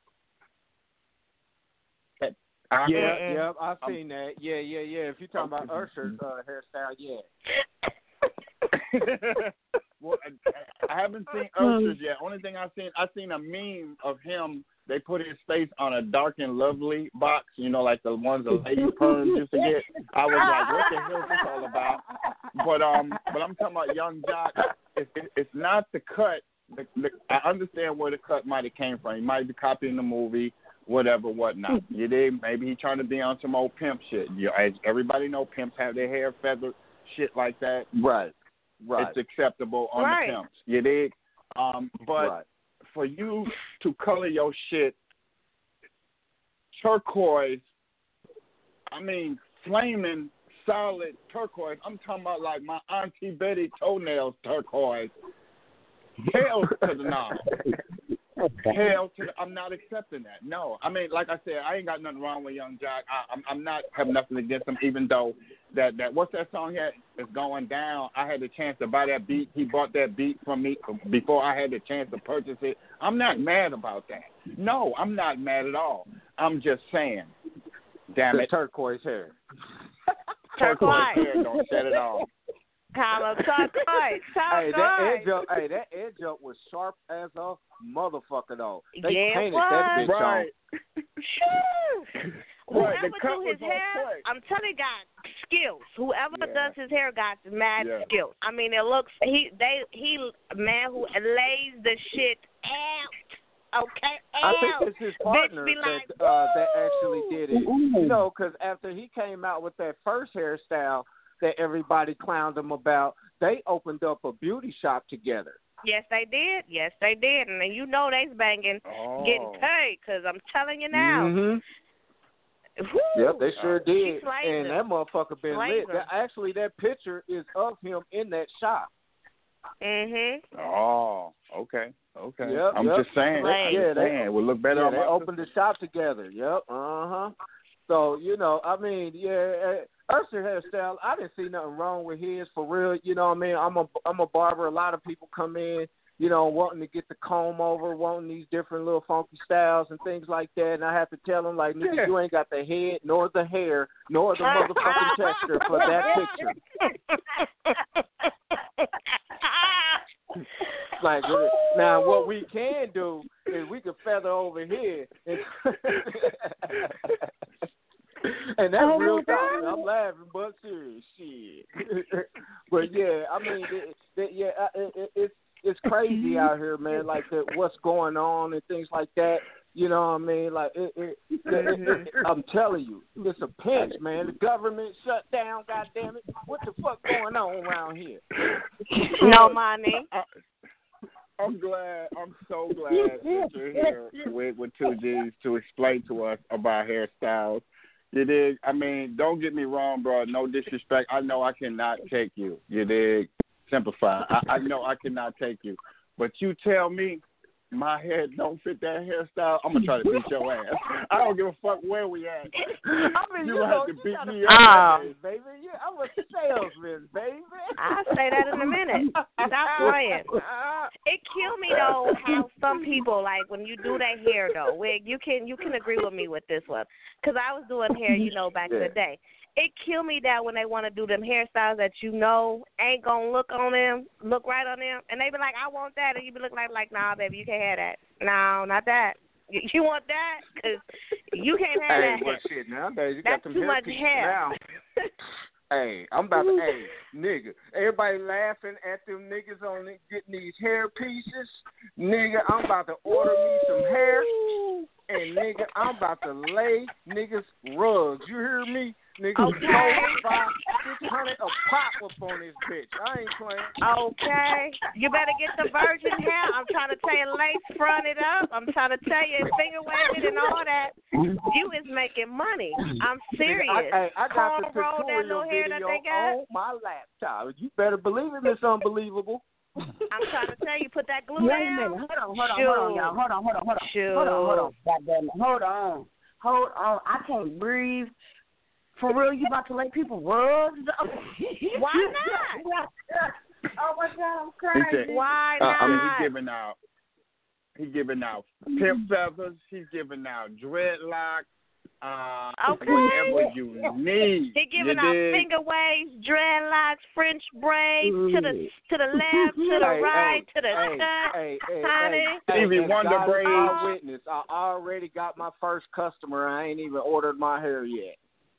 That- I- Yeah, yeah, I've seen that. Yeah, yeah, yeah. If you're talking about Usher's uh, hairstyle, yeah. Well, I, I haven't seen Usher's yet. Only thing I've seen, I've seen a meme of him. They put his face on a Dark and Lovely box, you know, like the ones the lady perms used to get. I was like, what the hell is this all about? But um, but I'm talking about Young Jock. It's, it, it's not the cut. The, the, I understand where the cut might have came from. He might be copying the movie, whatever, whatnot. You dig? Maybe he's trying to be on some old pimp shit. You, as everybody know, pimps have their hair feathered, shit like that. Right. Right. It's acceptable on Right. the pimps. You dig? Um, but Right. for you to color your shit turquoise, I mean flaming solid turquoise. I'm talking about like my Auntie Betty toenails turquoise. Hell to the no. Hell to the, I'm not accepting that. No, I mean, like I said, I ain't got nothing wrong with Young Jock. I, I'm, I'm not have nothing against him, even though that that what's that song here is going down. I had the chance to buy that beat. He bought that beat from me before I had the chance to purchase it. I'm not mad about that. No, I'm not mad at all. I'm just saying, damn the it, turquoise hair. turquoise hair don't set it off. Call him turquoise. Hey, that Turquoise. edge up, hey, that edge up was sharp as a motherfucker though. They Yeah, it painted was. that bitch Right. on. Shoo. Whoever the cut do his was on hair, point. I'm telling you, got skills. Whoever Yeah. does his hair got mad Yeah. skills. I mean, it looks he they he man who lays the shit out. Okay, I think out. it's his Bitch partner be like, that uh, that actually did it. Ooh. You know, because after he came out with that first hairstyle that everybody clowned him about, they opened up a beauty shop together. yes, they did. Yes, they did. And then you know they's banging, Oh. getting paid. Because I'm telling you now. Mm-hmm. Whew. Yep, they sure She did. slayed And him. that motherfucker been Slayed lit. him. That, actually, that picture is of him in that shop. Mhm. Oh, okay, okay. Yep, I'm yep. just saying. Right. I'm Yeah, just they- saying. It would look better Yeah, on they my opened the shop together. Yep. Uh huh. So you know, I mean, yeah, uh, Usher hairstyle. I didn't see nothing wrong with his for real. You know what I mean? I'm a I'm a barber. A lot of people come in, you know, wanting to get the comb over, wanting these different little funky styles and things like that. And I have to tell them, like, nigga, Yeah. you ain't got the head, nor the hair, nor the motherfucking texture for that picture. Like, now what we can do is we can feather over here, and, and that's Oh, real my talk. God. I'm laughing, but serious shit. But yeah, I mean, it, it, yeah, uh, it, it, it's it's crazy out here, man. Like the, what's going on and things like that. You know what I mean? Like it, it, it, it, it, I'm telling you, it's a pinch, man. The government shut down. God damn it! What the fuck going on around here? No money. I, I'm glad. I'm so glad that you're here with, with two G's to explain to us about hairstyles. You dig? I mean, don't get me wrong, bro. No disrespect. I know I cannot take you. You dig? Simplify. I, I know I cannot take you. But you tell me my head don't fit that hairstyle, I'm going to try to beat your ass. I don't give a fuck where we at. I mean, you you gonna know, have to you beat gotta me be up. honest, baby. Yeah, I'm a salesman, baby. I'll say that in a minute. Stop playing. It kill me though how some people like when you do that hair though. Wig, you can you can agree with me with this one, cause I was doing hair, you know, back in Yeah. the day. It kill me that when they want to do them hairstyles that you know ain't gonna look on them, look right on them, and they be like, I want that, and you be looking like, like, nah, baby, you can't have that. No, not that. You, you want that? Cause you can't have Hey, that. well, shit, nowadays you That's got them too hair much pieces hair. now. Hey, I'm about to, hey, nigga, everybody laughing at them niggas on it, getting these hair pieces. Nigga, I'm about to order me some hair, and nigga, I'm about to lay niggas rugs. You hear me? Nigga, Okay. four, five, six hundred a pop up on this bitch. I ain't playing. Okay. You better get the virgin hair. I'm trying to tell you, lace front it up. I'm trying to tell you, finger wave it and all that. You is making money. I'm serious. I, I, I got the Cornrow that tutorial little hair that video they got. on my laptop. You better believe it, Miss Unbelievable. I'm trying to tell you, put that glue Wait a down. minute. Hold on, hold on, hold on, y'all. Hold on, hold on, hold on. Shoot. Hold on, hold on. God damn it. Hold on. Hold on. I can't breathe. For real, you about to let people rugs? Why not? Oh my God, I'm He crying. said, Why uh, not? I mean, he's giving out. He's giving out pimp feathers. He's giving out dreadlocks. Uh, Okay. Whatever you need. He giving you out dig? finger waves, dreadlocks, French braids to the to the left, to the Hey, right, hey, to the hey, cut, hey, hey, honey. hey, Stevie and Wonder God is braids. my witness. I already got my first customer. I ain't even ordered my hair yet.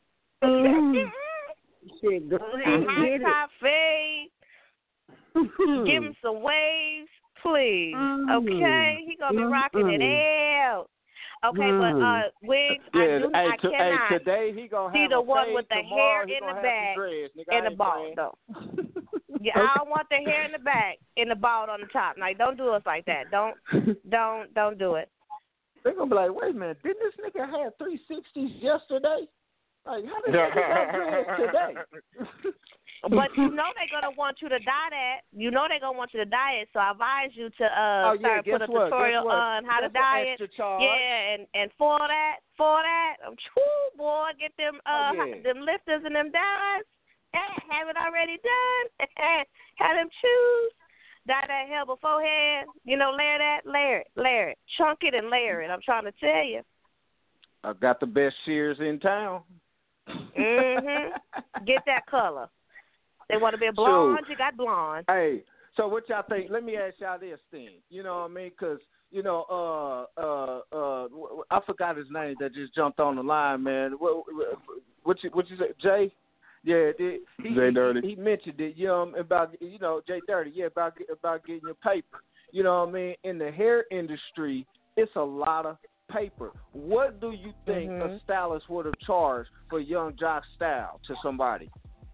Shit, go A ahead and high get top fade. it. Give him some waves, please. Mm. Okay, he gonna be rocking it out. Okay, Mm. but uh, wigs, I Yeah, do, hey, I to, hey, cannot today he gonna see have the a one fade. with the Tomorrow hair he in gonna the have back some dreads. Nigga, I and the ain't bald playing. though. Yeah, I don't want the hair in the back and the bald on the top. Like, don't do us like that. Don't, don't, don't do it. They're gonna be like, wait a minute, didn't this nigga have three sixties yesterday? Like, how did he have dreads today? But you know they're gonna want you to dye that. You know they're gonna want you to dye it. So I advise you to uh oh, yeah, start put a what? tutorial on how That's to dye it. extra charge. Yeah, and and for that, for that, um, true boy, get them uh oh, yeah. them lifters and them dyes. Have it already done. Have them choose. Dye that hair beforehand. You know, layer that, layer it, layer it, chunk it, and layer it. I'm trying to tell you. I got the best shears in town. Mhm. Get that color. They want to be a blonde. Shoot. You got blonde. Hey, so what y'all think? Let me ask y'all this thing. You know what I mean? Because you know, uh, uh, uh, I forgot his name that just jumped on the line, man. What, what you, what you say, Jay? Yeah, he, Jay Dirty. He, he mentioned it, you know, about you know Jay Dirty. Yeah, about about getting your paper. You know what I mean? In the hair industry, it's a lot of paper. What do you think mm-hmm. a stylist would have charged for Young Joc style to somebody?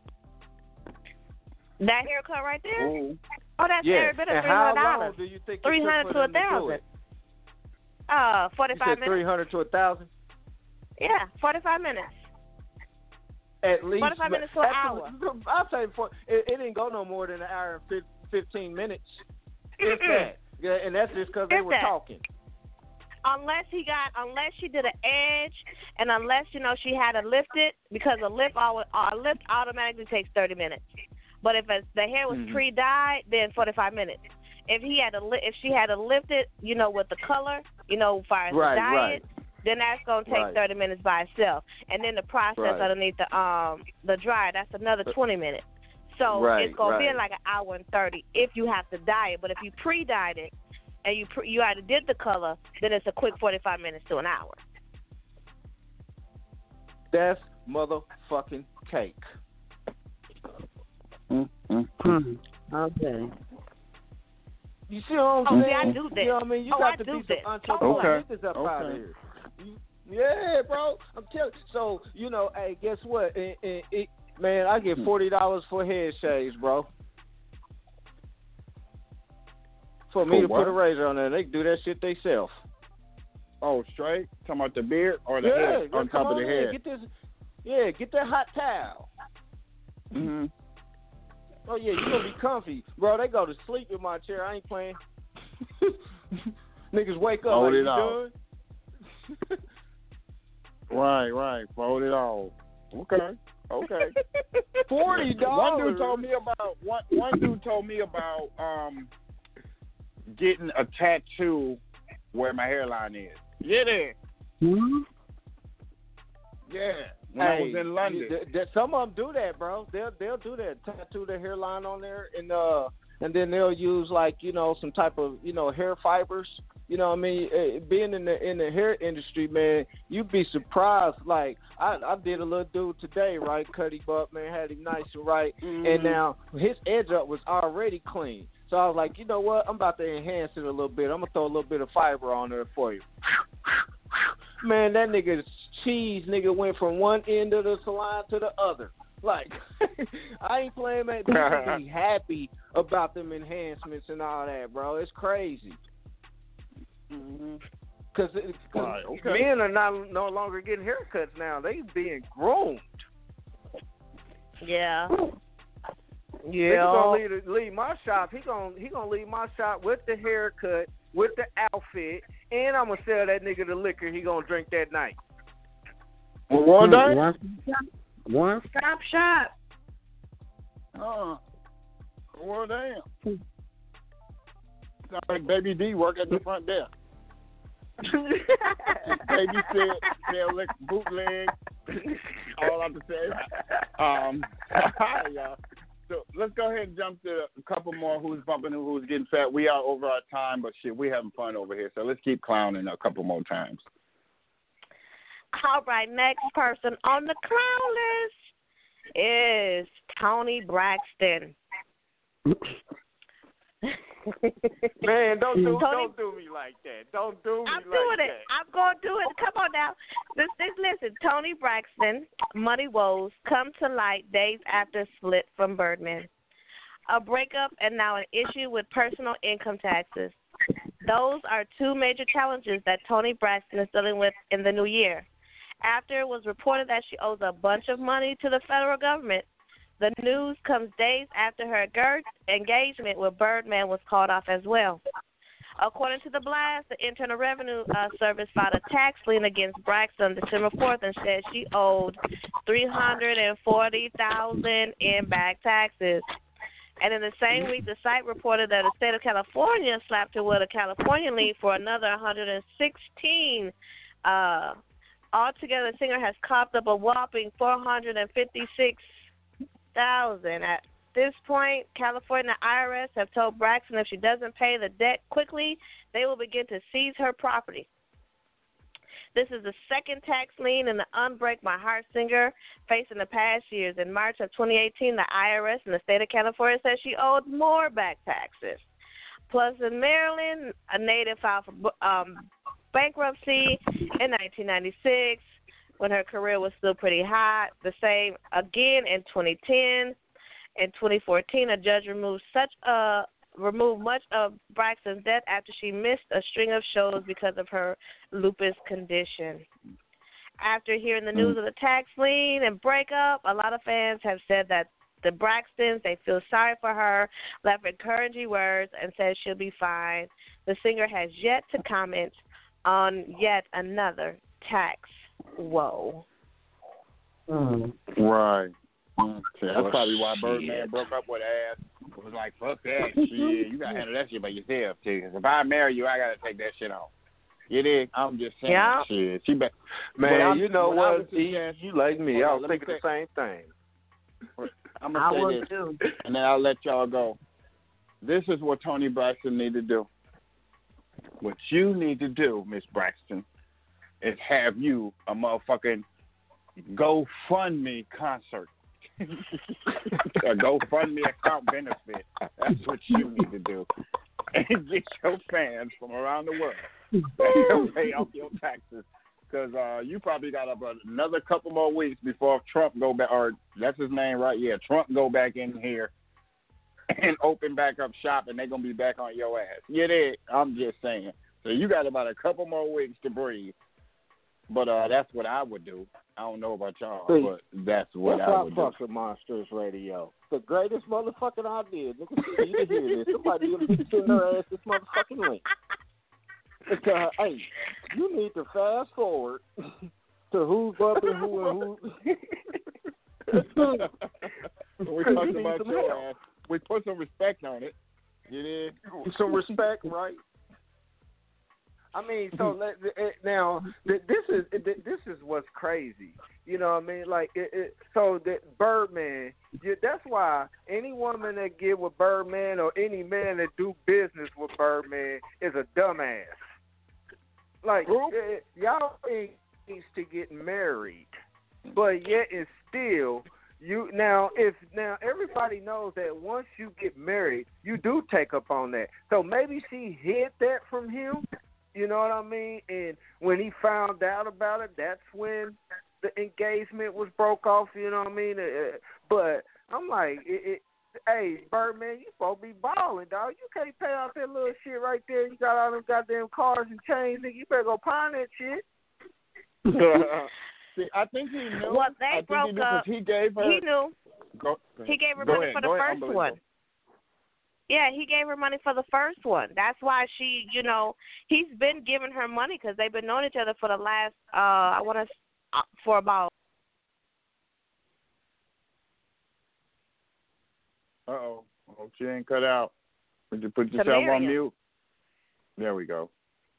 That haircut right there? Ooh. Oh, that's yeah. every bit of and three hundred dollars. How long do you think three hundred to a thousand? Uh, forty-five minutes. Three hundred to a thousand. Yeah, forty-five minutes. At least forty-five minutes to an hour. I'll say for, it, it didn't go no more than an hour and fifteen minutes. If that, yeah, and that's just because they were that. talking. Unless he got, unless she did an edge, and unless you know she had to lift it, because a lift, always, a lift automatically takes thirty minutes. But if it's, the hair was mm-hmm. pre-dyed, then forty-five minutes. If he had to, li- if she had to lift it, you know, with the color, you know, fire right, the diet, right. then that's gonna take right. thirty minutes by itself. And then the process right. underneath the um the dryer, that's another twenty minutes. So right, it's gonna right. be like an hour and thirty if you have to dye it. But if you pre-dyed it and you pre- you either did the color, then it's a quick forty-five minutes to an hour. That's motherfucking cake. Mm-hmm. Okay. You see what I'm oh, saying? See, I do this. You know what I mean? You oh, got I to do be this. some entrepreneur okay. niggas up okay. out of here. Yeah, bro. I'm telling you. So, you know, hey, guess what? It, it, it, man, I get forty dollars for head shaves, bro. For me for to what? put a razor on there, they do that shit themselves. Oh, straight? Talking about the beard or the yeah, head on top on of the in. head? Get this, yeah, get that hot towel. Mm-hmm. Oh, yeah, you going to be comfy. Bro, they go to sleep in my chair. I ain't playing. Niggas wake up Fold like, it you off. doing? Right, right. Fold it off. Okay, okay. Forty dollars. One dude told me about one. One dude told me about um getting a tattoo where my hairline is. Yeah, there. Mm-hmm. Yeah. When hey, I was in London. Th- th- some of them do that, bro. They'll they'll do that. Tattoo their hairline on there, and uh, and then they'll use like you know some type of you know hair fibers. You know what I mean? Uh, being in the in the hair industry, man, you'd be surprised. Like I, I did a little dude today, right? Cut him up, man, had him nice and right, mm-hmm. and now his edge up was already clean. So I was like, you know what? I'm about to enhance it a little bit. I'm gonna throw a little bit of fiber on there for you. Man, that nigga's cheese nigga went from one end of the salon to the other. Like, I ain't playing, man. People be happy about them enhancements and all that, bro. It's crazy. Mm-hmm. Cause, cause right, okay. men are not no longer getting haircuts now. They being groomed. Yeah. Yeah. He gonna leave, leave my shop. He gonna he gonna leave my shop with the haircut, with the outfit, and I'm gonna sell that nigga the liquor he gonna drink that night. Well, one day. One stop shop. Uh, well, damn. Sounds like Baby D work at the front desk. Baby said, sell lick, bootleg, all I have to say. Um, yeah. So let's go ahead and jump to a couple more who's bumping and who's getting fat. We are over our time, but shit, we having fun over here. So let's keep clowning a couple more times. All right, next person on the clown list is Tony Braxton. Man, don't do Tony, don't do me like that. Don't do me I'm like doing that. it. I'm going to do it. Come on now. This, this, listen, Tony Braxton, money woes come to light days after split from Birdman. A breakup and now an issue with personal income taxes. Those are two major challenges that Tony Braxton is dealing with in the new year. After it was reported that she owes a bunch of money to the federal government, The news comes days after her engagement with Birdman was called off as well. According to the blast, the Internal Revenue uh, Service filed a tax lien against Braxton December fourth and said she owed three hundred forty thousand dollars in back taxes. And in the same week, the site reported that the state of California slapped her with a California lien for another one hundred sixteen. Uh, altogether, the singer has copped up a whopping four hundred fifty-six thousand dollars. At this point, California I R S have told Braxton if she doesn't pay the debt quickly, they will begin to seize her property. This is the second tax lien in the Unbreak My Heart singer faced in the past years. In March of twenty eighteen, the I R S in the state of California said she owed more back taxes. Plus, in Maryland, a native filed for um, bankruptcy in nineteen ninety-six when her career was still pretty hot. The same again in twenty ten. In twenty fourteen, a judge removed such a removed much of Braxton's debt after she missed a string of shows because of her lupus condition. After hearing the news of the tax lien and breakup, a lot of fans have said that the Braxtons, they feel sorry for her, left encouraging words, and said she'll be fine. The singer has yet to comment on yet another tax woe. Mm. Right. Mm. See, that's probably why Birdman broke up with ass. It was like, fuck that shit. You got to handle that shit by yourself, too. If I marry you, I got to take that shit off. You dig? I'm just saying yeah. shit. She be- Man, you know what? Suggest- you like me. I was on, thinking the same thing. I'm going to say this, too. and then I'll let y'all go. This is what Toni Braxton need to do. What you need to do, Miss Braxton, is have you a motherfucking GoFundMe concert. A GoFundMe account benefit. That's what you need to do. And get your fans from around the world that pay off your taxes. Because uh, you probably got about another couple more weeks before Trump go back, or that's his name, right? Yeah, Trump go back in here and open back up shop, and they're going to be back on your ass. You did. I'm just saying. So you got about a couple more weeks to breathe. But uh, that's what I would do. I don't know about y'all, See, but that's what that's I would do. That's why Monsters Radio. The greatest motherfucking idea. Nigga, you need to hear this. Somebody gonna be sending her ass this motherfucking link. Uh, hey, you need to fast forward to who's up and who and who. We're talking about your ass. We put some respect on it. You did? Some respect, right? I mean, so let, now this is this is what's crazy. You know what I mean? Like, it, it, so that Birdman, that's why any woman that get with Birdman or any man that do business with Birdman is a dumbass. Like, it, y'all ain't needs to get married, but yet it's still you. Now, if now everybody knows that once you get married, you do take up on that. So maybe she hid that from him. You know what I mean? And when he found out about it, that's when the engagement was broke off. You know what I mean? Uh, but I'm like, it, it, hey, Birdman, you supposed to be balling, dog. You can't pay off that little shit right there. You got all them goddamn cars and chains, nigga. You better go pawn that shit. See, I think he knew. Well, they I think broke he knew up. He gave her. He knew. Go, he gave her go money ahead, for the go first ahead, one. Yeah, he gave her money for the first one. That's why she, you know, he's been giving her money because they've been knowing each other for the last, uh, I want to, uh, for about. Uh-oh. Hope she ain't cut out. Would you put yourself on mute? There we go.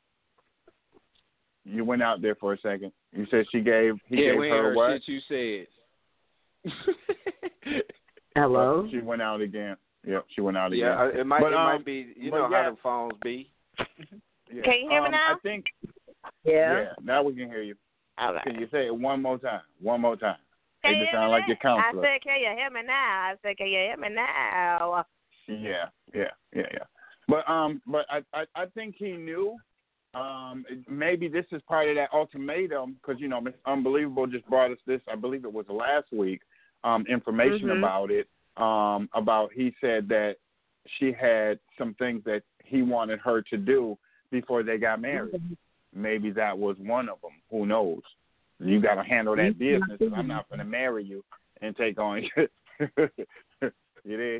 You went out there for a second. You said she gave, he yeah, gave we her heard what? Shit you said. Hello? She went out again. Yep, she went out yeah, again. it might, but, it um, might be, you know yeah. how the phones be. Yeah. Can you hear me um, now? I think. Yeah. Yeah, now we can hear you. All right. Can you say it one more time? One more time. Can It you just hear sound me like your now? counselor. I said, can you hear me now? I said, can you hear me now? Yeah, yeah, yeah, yeah. But um, but I, I, I think he knew. Um, maybe this is part of that ultimatum because you know, Miss Unbelievable just brought us this. I believe it was last week. Um, information Mm-hmm. about it. Um, about he said that she had some things that he wanted her to do before they got married. Mm-hmm. Maybe that was one of them. Who knows? You got to handle that business. I'm not going to marry you and take on It is.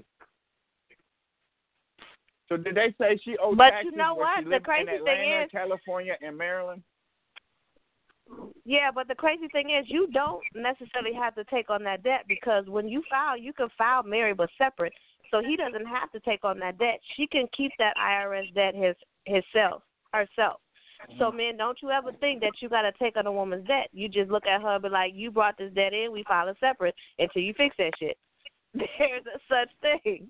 So did they say she owed But taxes you know where what? she The lived crazy in thing Atlanta, is- California, and Maryland? Yeah, but the crazy thing is you don't necessarily have to take on that debt because when you file, you can file married but separate. So he doesn't have to take on that debt. She can keep that I R S debt his himself herself. So men, don't you ever think that you got to take on a woman's debt. You just look at her and be like, you brought this debt in, we file it separate until you fix that shit. There's a such thing.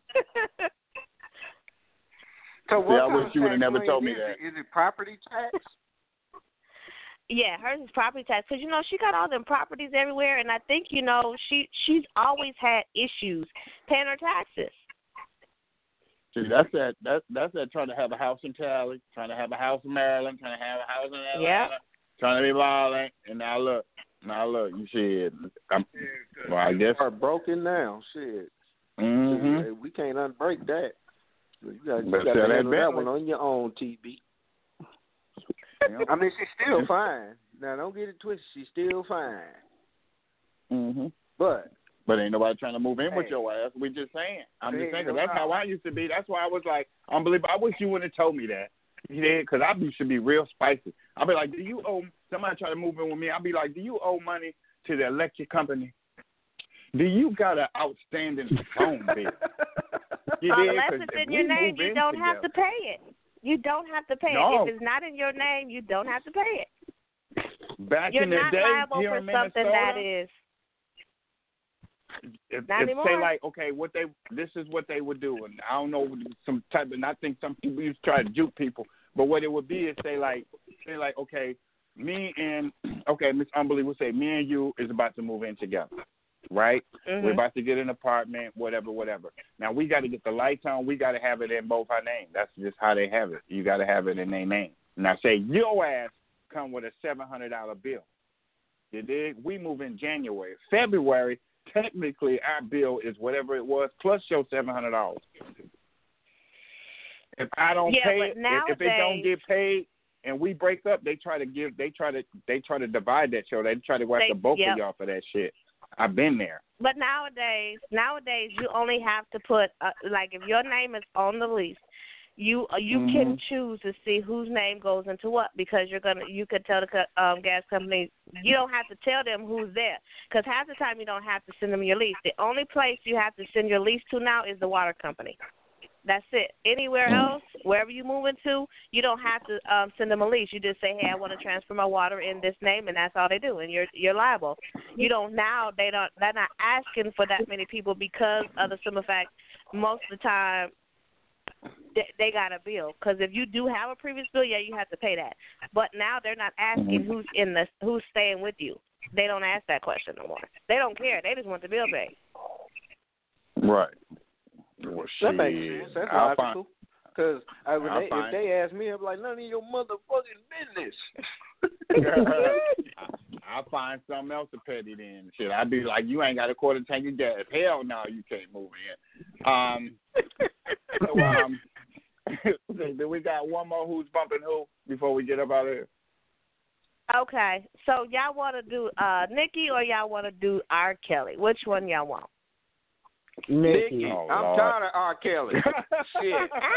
See, So what I kind wish of you would have tax never rate told me is that. it? Is it property tax? Yeah, hers is property tax because you know she got all them properties everywhere, and I think you know she she's always had issues paying her taxes. See, that's that. That's that's that. Trying to have a house in Cali, trying to have a house in Maryland, trying to have a house in Atlanta, Yeah. trying to be violent, and now look, now look, you see it. I'm, well, I guess. Are broken now. Shit. Mm-hmm. Shit, we can't unbreak that. You got, you But got sell to that handle that Bentley. one on your own, T B. I mean, she's still fine. Now, don't get it twisted. She's still fine. Mm-hmm. But But ain't nobody trying to move in with Hey. your ass. We just saying. I'm Hey, just saying. 'cause no that's how doubt. I used to be. That's why I was like, unbelievable. I wish you wouldn't have told me that. You did, because I used to be real spicy. I'll be like, do you owe, somebody try to move in with me, I'll be like, do you owe money to the electric company? Do you got an outstanding phone bill? You did, Unless 'cause it's if in we your name, move you in don't have to together- pay it. You don't have to pay No. it. If it's not in your name, you don't have to pay it. Back You're in the not day, liable here for in something Minnesota, that is. if, Not if anymore. say like, okay, what they this is what they would do, and I don't know some type, and I think some people used to try to juke people, but what it would be is say like, say like, okay, me and okay, Miss Umberly would say, me and you is about to move in together, right? Mhm. We're about to get an apartment, whatever, whatever. Now we got to get the lights on. We got to have it in both our names. That's just how they have it. You got to have it in their name. Now say your ass come with a seven hundred dollar bill. You dig? We move in January, February. Technically, our bill is whatever it was plus your seven hundred dollars. If I don't Yeah, pay but it, if, if it don't nowadays- get paid, and we break up, they try to give, they try to, they try to divide that show. They try to go after They- both yep. of y'all for that shit. I've been there. But nowadays, nowadays you only have to put uh, like if your name is on the lease, you uh, you can Mhm. choose to see whose name goes into what because you're gonna you could tell the co- um, gas company you don't have to tell them who's there because half the time you don't have to send them your lease. The only place you have to send your lease to now is the water company. That's it. Anywhere else, wherever you move into, you don't have to um, send them a lease. You just say, "Hey, I want to transfer my water in this name," and that's all they do, and you're you're liable. You don't now. They don't. They're not asking for that many people because of the simple fact most of the time they, they got a bill. Because if you do have a previous bill, yeah, you have to pay that. But now they're not asking who's in the who's staying with you. They don't ask that question no more. They don't care. They just want the bill paid. Right. Well, that makes shit. sense. That's I'll logical. Because I'll they, if find- they ask me, I'm like, none of your motherfucking business. I'll find something else to pet it in. Shit, I'd be like, you ain't got a quarter tank of gas. Hell no, you can't move in. Um, so, um, do we got one more who's bumping who before we get up out of here? Okay, so y'all want to do uh, Nikki or y'all want to do R. Kelly? Which one y'all want? Nikki. Oh, I'm Lord. tired of R. Kelly. Shit.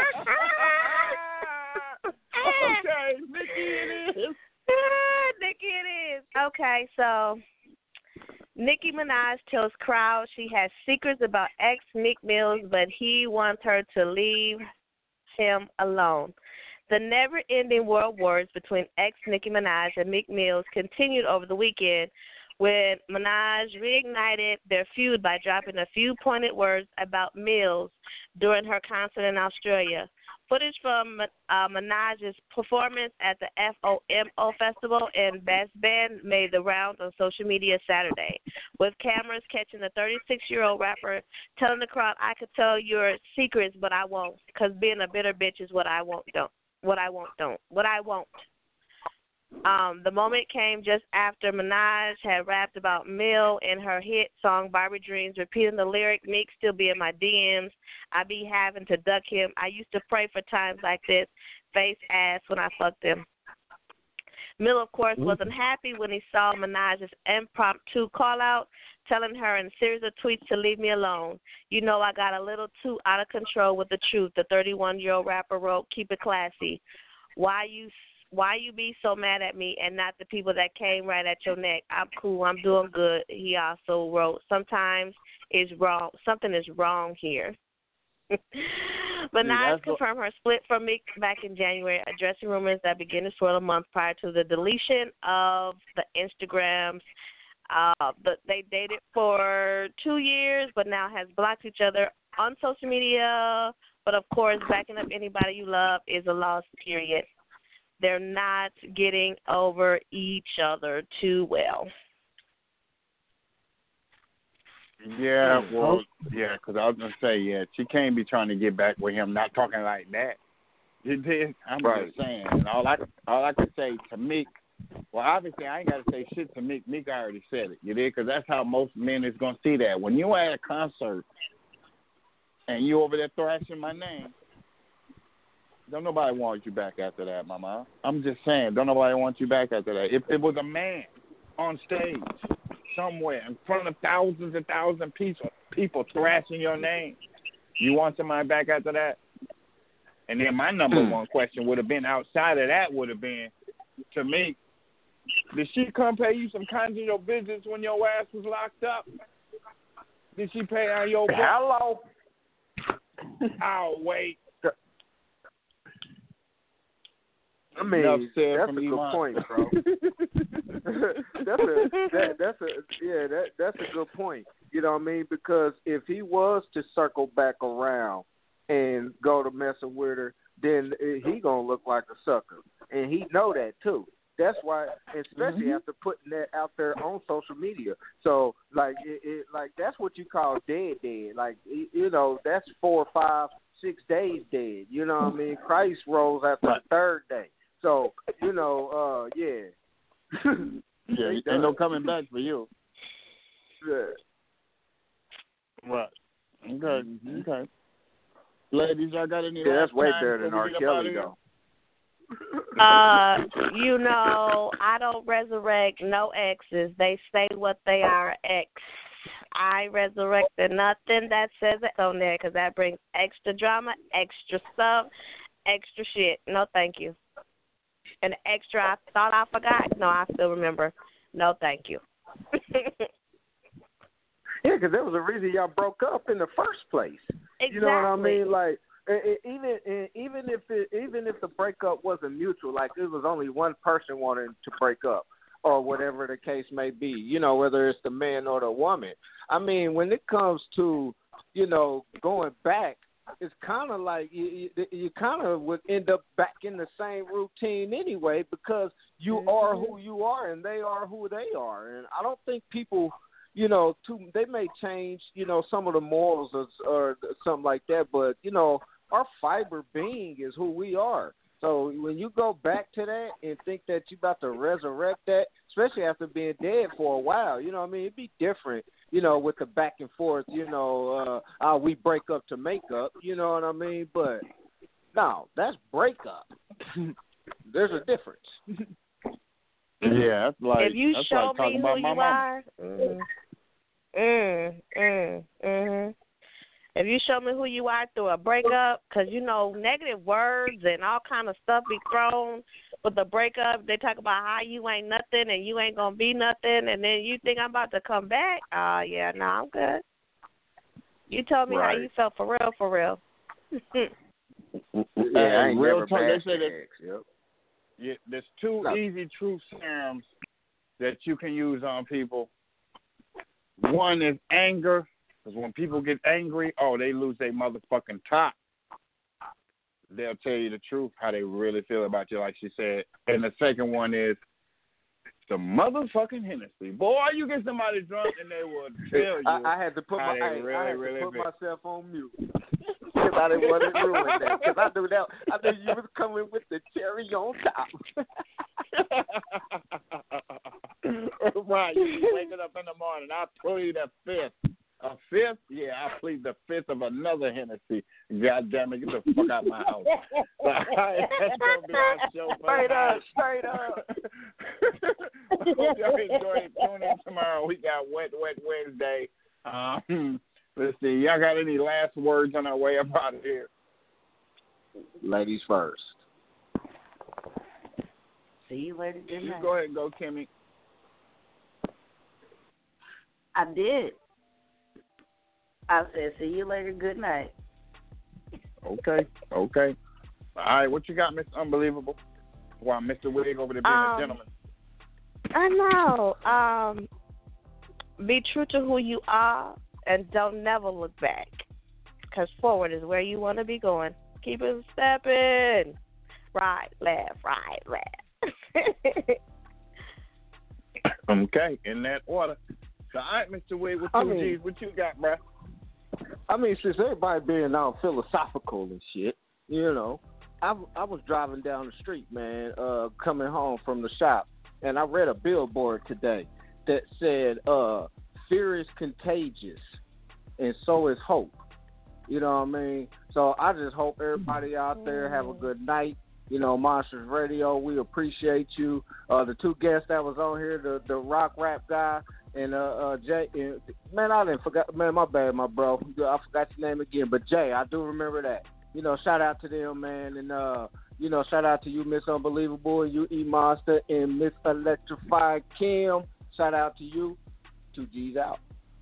Okay, Nikki it is. Nikki it is. Okay, so Nicki Minaj tells crowd she has secrets about ex Meek Mills, but he wants her to leave him alone. The never-ending world wars between ex Nicki Minaj and Meek Mills continued over the weekend when Minaj reignited their feud by dropping a few pointed words about Mills during her concert in Australia. Footage from uh, Minaj's performance at the F O M O Festival in Best Band made the rounds on social media Saturday, with cameras catching the thirty-six-year-old rapper telling the crowd, "I could tell your secrets, but I won't, because being a bitter bitch is what I won't don't, what I won't don't, what I won't." Um, the moment came just after Minaj had rapped about Mill in her hit song Barbie Dreams, repeating the lyric, "Meek still be in my D Ms. I be having to duck him. I used to pray for times like this, face ass when I fucked him." Mill, of course, wasn't happy when he saw Minaj's impromptu call-out, telling her in a series of tweets to leave me alone. You know I got a little too out of control with the truth. The thirty-one-year-old rapper wrote, keep it classy. Why you why you be so mad at me and not the people that came right at your neck? I'm cool. I'm doing good. He also wrote, sometimes it's wrong. Something is wrong here. But Nas confirmed her split from Meek back in January, addressing rumors that began to swirl a month prior to the deletion of the Instagrams. Uh, but they dated for two years, but now has blocked each other on social media. But, of course, backing up anybody you love is a loss, period. They're not getting over each other too well. Yeah, well, yeah, because I was going to say, yeah, she can't be trying to get back with him, not talking like that. You did? I'm Right. just saying. And all I, all I could say to Meek, well, obviously, I ain't got to say shit to Meek. Meek already said it, you did? Because that's how most men is going to see that. When you at a concert and you over there thrashing my name, don't nobody want you back after that, mama. I'm just saying, don't nobody want you back after that. If it was a man on stage somewhere in front of thousands and thousands of people, people thrashing your name, you want somebody back after that? And then my number one question would have been, outside of that, would have been, to me, did she come pay you some conjugal visits when your ass was locked up? Did she pay on your bill? Hello. Oh, wait. I mean, Enough said that's from a good Elon. point, bro. that's a that, that's a yeah that that's a good point. You know what I mean? Because if he was to circle back around and go to messing with her, then he gonna look like a sucker, and he know that too. That's why, especially Mm-hmm. after putting that out there on social media. So, like, it, it like that's what you call dead, dead. Like, you know, that's four, five, six days dead. You know what I mean? Christ rose after the third day. So, you know, uh, yeah. Yeah, ain't no coming back for you. Yeah. Right. Okay. Okay. Ladies, y'all got any? Yeah, that's last way time better than before R. we get up out of Kelly, here? though. Uh, you know, I don't resurrect no exes. They stay what they are, ex. I resurrected nothing that says it on there because that brings extra drama, extra stuff, extra shit. No, thank you. And extra, I thought I forgot. No, I still remember. No, thank you. Yeah, because there was a reason y'all broke up in the first place. Exactly. You know what I mean? Like, it, it, even it, even if it, even if the breakup wasn't mutual, like it was only one person wanting to break up, or whatever the case may be. You know, whether it's the man or the woman. I mean, when it comes to, you know, going back, it's kind of like you, you, you kind of would end up back in the same routine anyway, because you mm-hmm. are who you are and they are who they are. And I don't think people, you know, too, they may change, you know, some of the morals or, or something like that, but, you know, our fiber being is who we are. So when you go back to that and think that you're about to resurrect that, especially after being dead for a while, you know what I mean? It'd be different, you know, with the back and forth, you know, uh, uh, we break up to make up, you know what I mean? But, no, that's breakup. There's a difference. Yeah, that's like, if you that's show like talking me about who my you mama. are, mm, mm, mm, mm. If you show me who you are through a breakup, because, you know, negative words and all kind of stuff be thrown with the breakup. They talk about how you ain't nothing and you ain't going to be nothing, and then you think I'm about to come back. Oh, uh, yeah, no, I'm good. You told me right. how you felt for real, for real. Yeah, I ain't real never talk, they bashed say the that, ex, yep. yeah, there's two No. easy truth serums that you can use on people. One is anger, because when people get angry, oh, they lose their motherfucking top. They'll tell you the truth, how they really feel about you, like she said. And the second one is the motherfucking Hennessy. Boy, you get somebody drunk and they will tell you I, I had to put how my they I, really, I had really to put feel. myself on mute because I didn't want to ruin that. Because I knew that I knew you was coming with the cherry on top. Right, you be waking up in the morning. I plead a fifth. A fifth? Yeah, I plead the fifth of another Hennessy. God damn it, get the fuck out of my house. All right, that's going to be our show for Straight up, tonight. straight up. Hope y'all enjoy it. Tune in tomorrow. We got Wet Wet Wednesday. Um, let's see. Y'all got any last words on our way up out of here? Ladies first. See you later. Good You night. go ahead and go, Kimmy. I did. I said, see you later. Good night. Okay, okay. All right, what you got, Mister Unbelievable? Wow, Mister Wig over there being Um, a gentleman. I know. Um, be true to who you are and don't never look back. Because forward is where you want to be going. Keep it stepping. Right, left, right, left. Okay, in that order. So, all right, Mister Wig, with two I mean- G's, what you got, bruh? I mean, since everybody being all philosophical and shit, you know, I, I was driving down the street, man, uh, coming home from the shop, and I read a billboard today that said, uh, fear is contagious, and so is hope. You know what I mean? So I just hope everybody out there have a good night. You know, Monsters Radio, we appreciate you. Uh, the two guests that was on here, the, the rock rap guy, and uh, uh Jay, and, man, I didn't forget, man, my bad, my bro. I forgot your name again, but Jay, I do remember that. You know, shout out to them, man, and uh, you know, shout out to you, Miss Unbelievable, and you, E Monster, and Miss Electrified Kim. Shout out to you. Two G's out.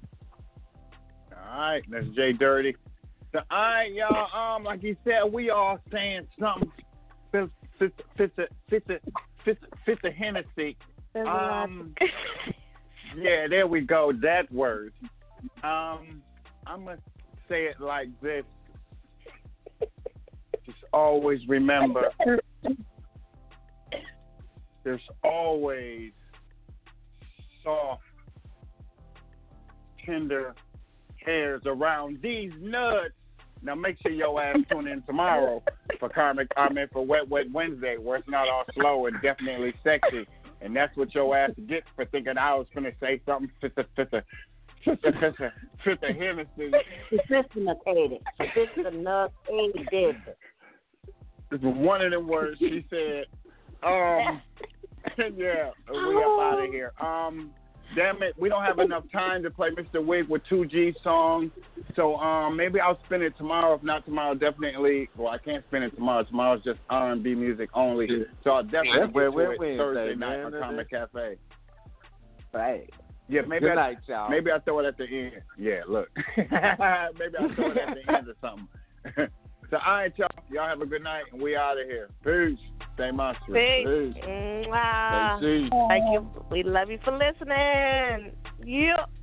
All right, that's Jay Dirty. So, all right, y'all. Um, like he said, we all saying something. Fifth, fifth, fifth, fifth, fifth, fifth of Hennessy. Um, yeah, there we go. That word. Um, I'm gonna say it like this. Just always remember, there's always soft, tender hairs around these nuts. Now make sure your ass tune in tomorrow for Karmic, I mean for Wet Wet Wednesday, where it's not all slow and definitely sexy. And that's what your ass gets for thinking I was gonna say something fit the fit the fit the fit the fit the Hennessy. Sophisticated. Sophisticated. This was one of them words she said. Um, yeah, we up out of here. Um, damn it, we don't have enough time to play Mister Wig with two G songs. So um, maybe I'll spin it tomorrow. If not tomorrow, definitely. Well, I can't spin it tomorrow. Tomorrow's just R and B music only. So I'll definitely Yeah, get we're- to we're it Wednesday, Thursday night man. on Comic Cafe. Right. Yeah, maybe Good I, night, y'all. Maybe I'll throw it at the end. Yeah, look. Maybe I'll throw it at the end or something. So, all right, y'all. Y'all have a good night, and we out of here. Peace. Stay monstrous. Peace. Peace. Mwah. Stay safe. Thank you. We love you for listening. Yeah.